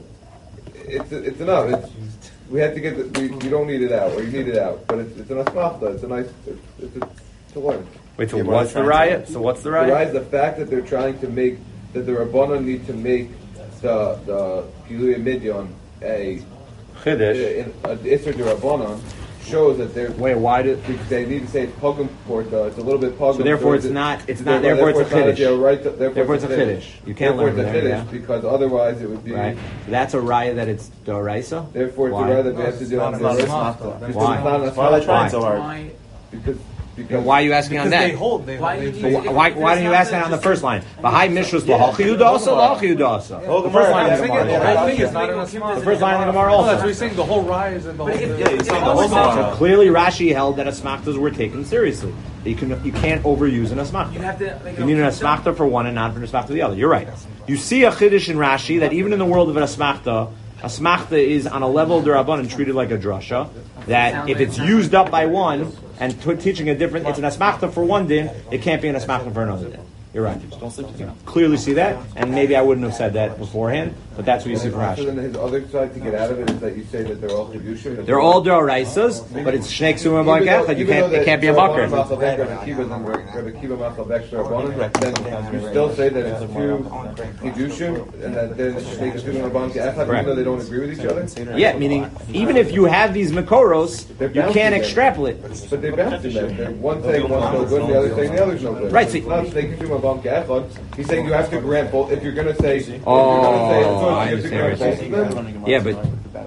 it's enough. We have to get you don't need it out, or you need it out. But it's an asmachta. It's a nice. It's to learn. Wait, so what's the raya? So what's the raya? The raya is the fact that they're trying to make that the Rabbanon need to make the Gilui Midyon a Chiddush. An Isser D'Rabbanon shows that they're why did they need to say it's pugum porta? It's a little bit pugum. So therefore, it's not. Therefore, it's a chiddush. Therefore, it's a chiddush. You can't learn that. Therefore, it's a chiddush because otherwise it would be right. So that's a raya that it's d'oraisa. Therefore, it's a raya that they have to do on the Why are they trying so hard? Because why are you asking on that? Why don't you ask that on the first line? Bahai mishras lahachi udasa lahachi udasa. The first line of the Gemara. The first line of the Gemara also. That's what you're saying. The whole rise and the whole. So clearly, Rashi held that asmachtas were taken seriously. You can't overuse an asmachta. You need an asmachta for one and not for an asmachta for the other. You're right. You see a chiddush in Rashi that even in the world of an asmachta is on a level of D'Rabbanan treated like a drasha. That if it's used up by one and teaching a different, it's an asmachta for one din, it can't be an asmachta for another din. You're right. You clearly see that, and maybe I wouldn't have said that beforehand, but that's what you see from Rashi. Then his other side to get out of it is that you say that they're all chidushim. They're all d'oraisas, but it's shnei ksuma b'akechad. It can't be a bakar. Then you still say that it's two chidushim, and that then shnei ksuma b'akechad, even though they don't agree with each other. Yeah, meaning even if you have these makoros, you can't extrapolate. But they're bouncing them. One saying one's no good, the other saying the other's no good. Right. So, he's saying you have to grant both. If you're going to say, I understand. Yeah, but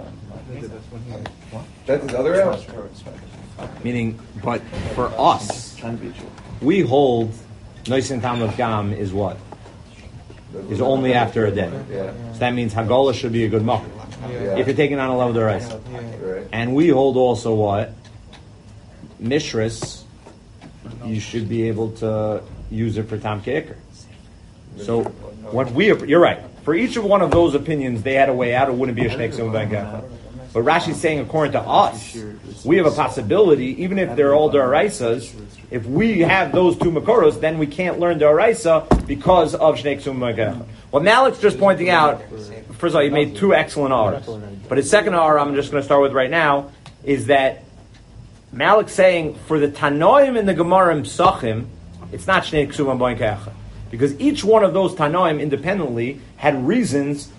that's his other out. Meaning, but for us, we hold Noisin Tam of Gam is what? Is only after a day. Yeah. So that means Hagolah should be a good mock. Yeah. If you're taking on a level of rice. Right. And we hold also what? Mishras, you should be able to use it for Tam Ke'ikr. So, you're right. For each of one of those opinions, they had a way out. It wouldn't be a Shnei Ksum Ben Kachad. But Rashi's saying, according to us, we have a possibility, even if they're all D'Oraisas, if we have those two Makoros, then we can't learn D'Oraisa because of Shnei Ksum Ben Kachad. Well, Malik's just pointing out, first of all, he made two excellent R's. But his second R, I'm just going to start with right now, is that Malik's saying, for the Tanoim in the Gemara in Psachim, it's not Shnei Ksum Ben Kachad. Because each one of those Tanoim independently had reasons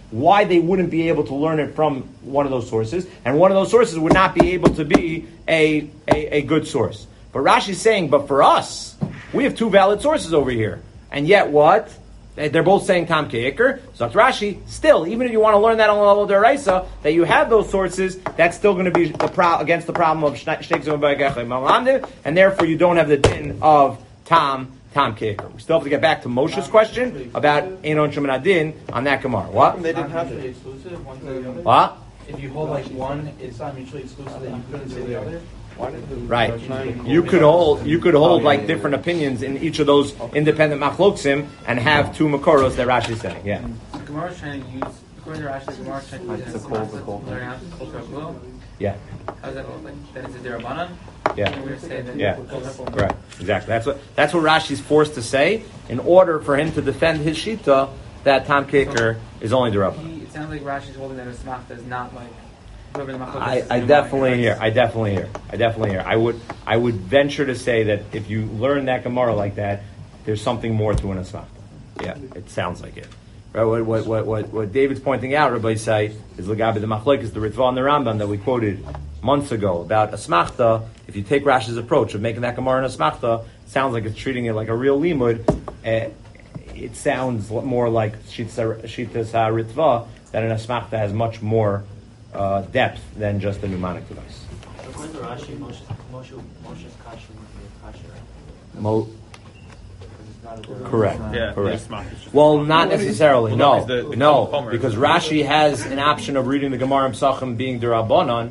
why they wouldn't be able to learn it from one of those sources, and one of those sources would not be able to be a good source. But Rashi's saying, but for us, we have two valid sources over here. And yet what? They're both saying Tam Ke'ikr. So that's Rashi. Still, even if you want to learn that on the level of Deraisa, that you have those sources, that's still going to be against the problem of Shnei, and therefore you don't have the din of Tam Ke'ikr. We still have to get back to Moshe's question about Einon Shemin Adin on that Gemara. What? They didn't have to be exclusive, one to the other. What? If you hold like one, it's not mutually exclusive that you couldn't say the other. Right. You could hold like different opinions in each of those independent machloksim and have two makoros that Rashi's saying. Yeah. Gemara is trying to use, according to Rashi, Gemara is trying to use learn how to kol Torah. Yeah. How does that look like? That is a derabanan. Yeah. And we're going to say that. Yeah. Right. Exactly. That's what Rashi's forced to say in order for him to defend his shita that Tam Ke'ikr is only derabanan. It sounds like Rashi's holding that a smachta is not like. I definitely hear. I would venture to say that if you learn that Gemara like that, there's something more to an asmachta. Yeah, it sounds like it. Right? What David's pointing out, Rabbi Say, is Lagabi the Machlokes, the Ritva and the Rambam that we quoted months ago about asmachta. If you take Rashi's approach of making that Gemara an asmachta, it sounds like it's treating it like a real limud. It sounds more like Shitas HaRitva, that an asmachta has much more depth than just a mnemonic device. According to Rashi, Moshe's kasha would be a kasha, right? Correct. Yeah. Correct. Yeah. Well, not necessarily. Well, No, because Rashi has an option of reading the Gemara Psachim being Derabanan.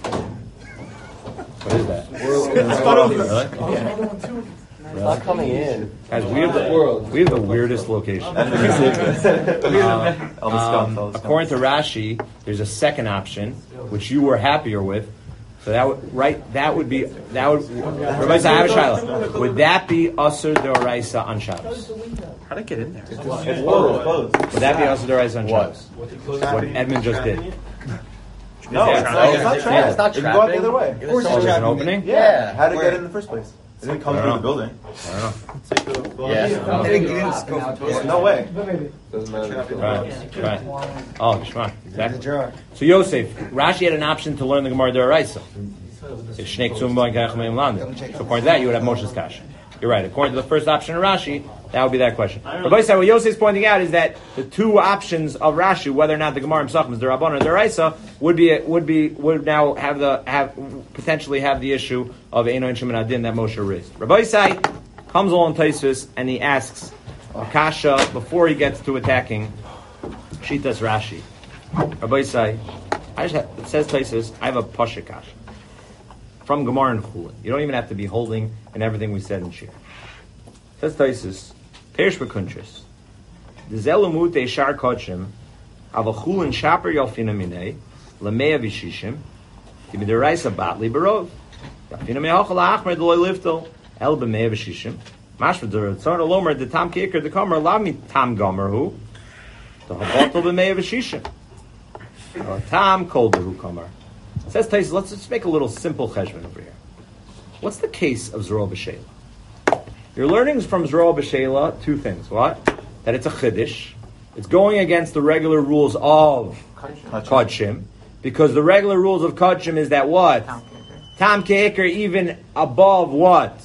What is that? Really? It's not coming in. Guys, we have the weirdest location. According to Rashi, there's a second option, which you were happier with. So Rabbi Zahav would that be Asur D'Oraisa on Shabbos? How'd it get in there? It's closed. Would that be Asur D'Oraisa on Shabbos? What Edmund just did. No, it's not trapped. It's not trapped. You go out the other way. Of course, there's an opening. Yeah. How did it get in the first place? It didn't come through the building. I don't know. Yeah. No way. Doesn't matter. Right. Oh, Shema. Exactly. So Yosef, Rashi had an option to learn the Gemara D'Oraisa. If Shnei Ksumba and Kachamim Landin. So according to that, you would have Moshe's Kasha. You're right. According to the first option of Rashi, that would be that question. Rabbi Yisrael, what Yosef is pointing out is that the two options of Rashi, whether or not the Gemara Psachim is D'Rabbanan or D'Oraisa, would now have potentially have the issue of Einon Shemin Adin that Moshe raised. Rabbi Yisrael comes along Tosfos and he asks Kasha before he gets to attacking Shitas Rashi. Rabbi Yisrael, it says Tosfos, I have a Pasha Kasha from Gemara and Chulin. You don't even have to be holding and everything we said in Shir. Says Tosfos, Perish B'Kuntres, the Zelamute Shar Kodshim, Ava Chulin Shaper Yalfina Minei, Lamea Vishishim, Tibidiraisa Batli Barov, Yalfina Me'achal Achmer Deloy Liftel, El B'Mea Vishishim, Mashva D'Ratzon Alomer, the Tam Ke'ikr, the Kamer, Lami Tam Gomer Hu, the Habatel B'Mea Vishishim, Tam Kol Behu Kamer. Says Tosfos, let's just make a little simple cheshbon over here. What's the case of Zroa B'Sheila? Your learnings from Zroa B'Sheila, two things. What? That it's a chiddush. It's going against the regular rules of Kodshim. Because the regular rules of Kodshim is that what? Tam Ke'ikr even above what?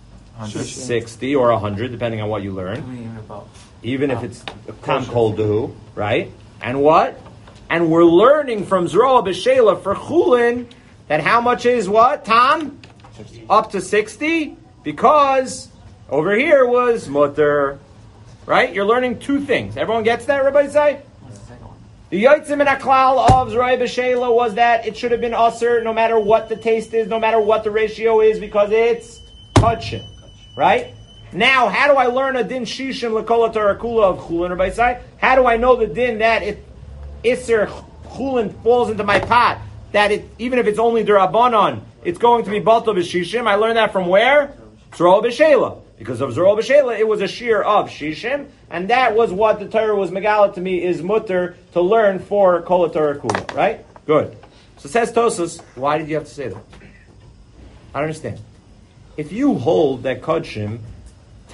60 or 100, depending on what you learn. Even if it's Tam Kol Duhu, right? And what? And we're learning from Zroa B'Sheila for Chulin that how much is what? Tam? Up to 60? Because over here was Mutter. Right? You're learning two things. Everyone gets that, Rabbi Say? The Yotzim and Aklal of Zroa B'Sheila was that it should have been Usr no matter what the taste is, no matter what the ratio is, because it's Kodshim. Right? Now, how do I learn a din Shishim L'Kol HaTorah Kula of Chulin, Rabbi Say? How do I know the din that Isser Chulin falls into my pot, that it, even if it's only D'Rabbanan, it's going to be Balto B'Shishim? I learned that from where? Zroa B'Sheila. Because of Zroa B'Sheila, it was a shear of Shishim, and that was what the Torah was Megala to me, is mutter to learn for Kol HaTorah Kula. Right? Good. So says Tosfos, why did you have to say that? I don't understand. If you hold that Kodshim,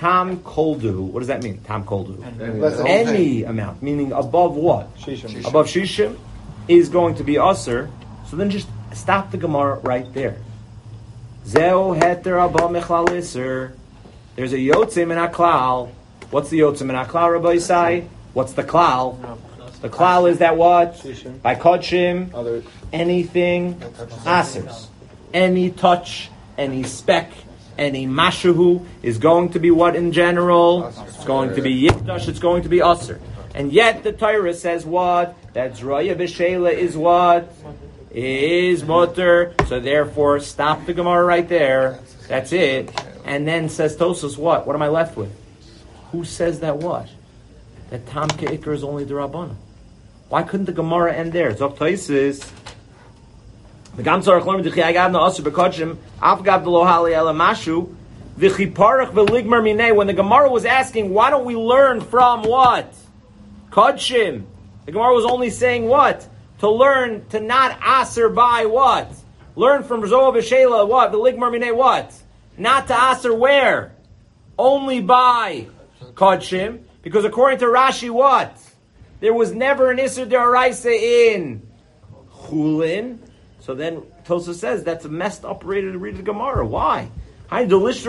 Tam koldu. What does that mean? Tam koldu. Any amount, meaning above what? Shishim. Above shishim is going to be aser. So then just stop the Gemara right there. Zeo heter abba mechlal iser. There's a yotzim in a klal. What's the yotzim in a klal, Rabbi Yisai? What's the klal? The klal is that what? Shishim. By kodshim, Other. anything asers. Any touch, any speck, any mashahu is going to be what in general? It's going to be yikdash, it's going to be aser. And yet the Torah says what? That zraya b'sheila is what? Is mutter. So therefore, stop the Gemara right there. That's it. And then says Tosfos what? What am I left with? Who says that what? That Tam Ke'ikr is only the Rabbana. Why couldn't the Gemara end there? Zok Tosfos. The Gamsar Achlom D'Chi Agav Na'aser B'Kodshim Afgav D'Lo Hali Ela Mashu V'Chi Parach V'Ligmar Minei. When the Gemara was asking, why don't we learn from what? Kodshim. The Gemara was only saying what? To learn to not aser by what? Learn from Zohar B'Sheila what? V'Ligmar Minei what? Not to aser where? Only by Kodshim. Because according to Rashi what? There was never an Isser D'Oraisa in Chulin. So then Tosfos says that's a messed up way to read the Gemara. Why? Listen to what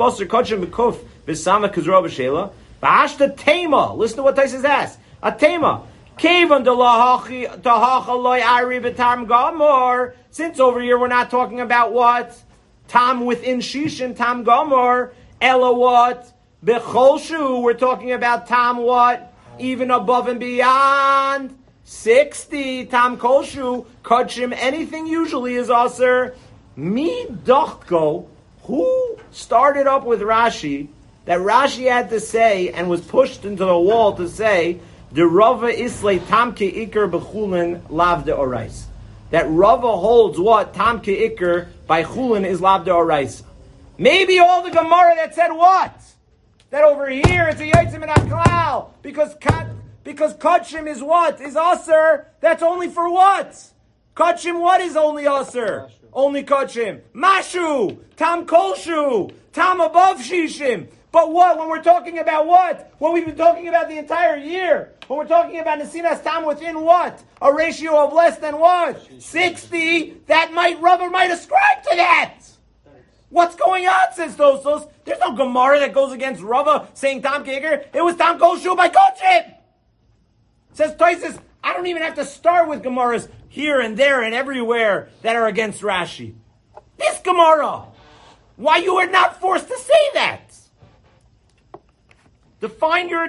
Tosfos asks. A tema. Since over here we're not talking about what? Tam within Shishim, Tam Gomor. Ella what? Becholshu. We're talking about Tam what? Even above and beyond. 60, Tam Kolshu, Kodshim, anything usually is aser. Mi Dochko, who started up with Rashi, that Rashi had to say, and was pushed into the wall to say, the Rava Islay Tam Ke'ikr B'chulin Lav De Orais. That Rava holds what? Tam Ke'ikr by Chulin is Lav De Orais. Maybe all the Gemara that said what? That over here it's a Yotzim and Aklal, because Kodshim is what? Is Aser. That's only for what? Kodshim what is only Aser? Only Kodshim. Mashu. Tam Kolshu. Tam above Shishim. But what? When we're talking about what? What we've been talking about the entire year. When we're talking about Nesinas Tam within what? A ratio of less than what? 60. That Rava might ascribe to that. What's going on, says Tosfos? There's no Gemara that goes against Rava saying Tam Ke'ikr. It was Tam Kolshu by Kodshim. Says Tosfos, I don't even have to start with Gemaras here and there and everywhere that are against Rashi. This Gemara, why you are not forced to say that? Define your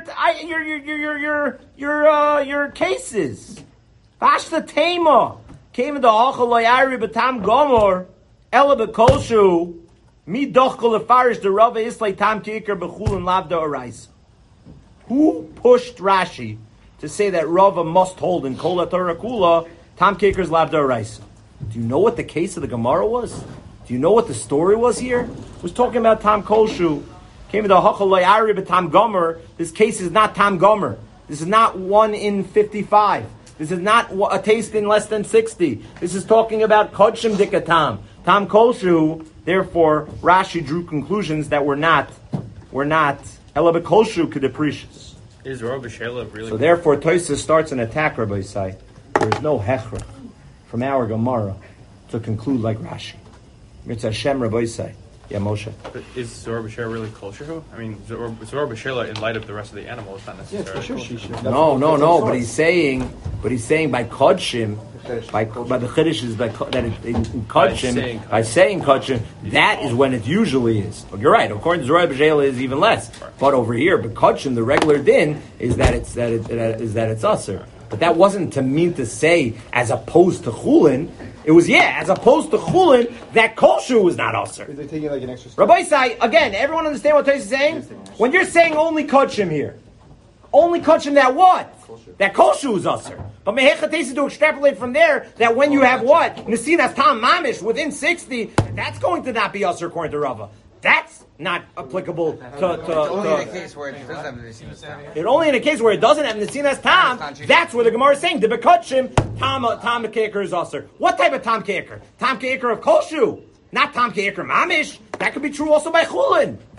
cases. Vashta Tema came into Achal Loyari B'Tam Gomor Ela B'Kolshu Mi Dochkol Lefarish the Rava Islay Tam Ke'ikr B'Chulin Lavda Orais. Who pushed Rashi to say that Rava must hold in Kol HaTorah Kula, Tam Ke'ikr Lavda Orais? Do you know what the case of the Gemara was? Do you know what the story was here? It was talking about Tam Kolshu. Came into Hachal Loyari B'Tam Gomer. This case is not Tam Gomer. This is not 1 in 55. This is not a taste in less than 60. This is talking about Kodshim Dikatam. Tam Kolshu. Therefore, Rashi drew conclusions that were not Ela B'Kolshu Kedeprecious. Is Rabbi Shela really? So therefore, Tosfos starts an attack, Rabbi Yisai. There is no hechrach from our Gemara to conclude like Rashi. Mitzvah Hashem, Rabbi Yisai. Yeah, Moshe. But is Zorah B'Shela really kosher? I mean, Zorah B'Shela in light of the rest of the animals, not necessarily. No. But he's saying by Kodshim, by the Chiddush is that in Kodshim, by saying Kodshim, that is when it usually is. But you're right. According to Zorah B'Shela, is even less. But over here, but Kodshim, the regular din is that it's Aser. But that wasn't to mean to say as opposed to Chulin. It was, as opposed to Chulin, that Kolshu was not Aser. Is they taking like an extra step? Rabbi Isai, again, everyone understand what Tosfos is saying? When you're saying only Kodshim here, only Kodshim that what? That Kolshu is Aser. But Mehecha Tesa to extrapolate from there, that when you have what? Nesinas Tam Mamish within 60, that's going to not be Aser according to Rava. That's not applicable to only in a case where it doesn't have Nesinas Tam. It only in a case where it doesn't have Nesinas Tam. That's where the Gemara is saying the Bekotshim Tam Ke'ikr is Aser. What type of Tam Ke'ikr? Tam Ke'ikr of Kolshu, not Tam Ke'ikr Mamish. That could be true also by Chulin.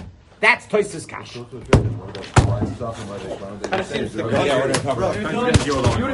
That's Tosis Kash. Why is he talking about it? Yeah, we're gonna cover it.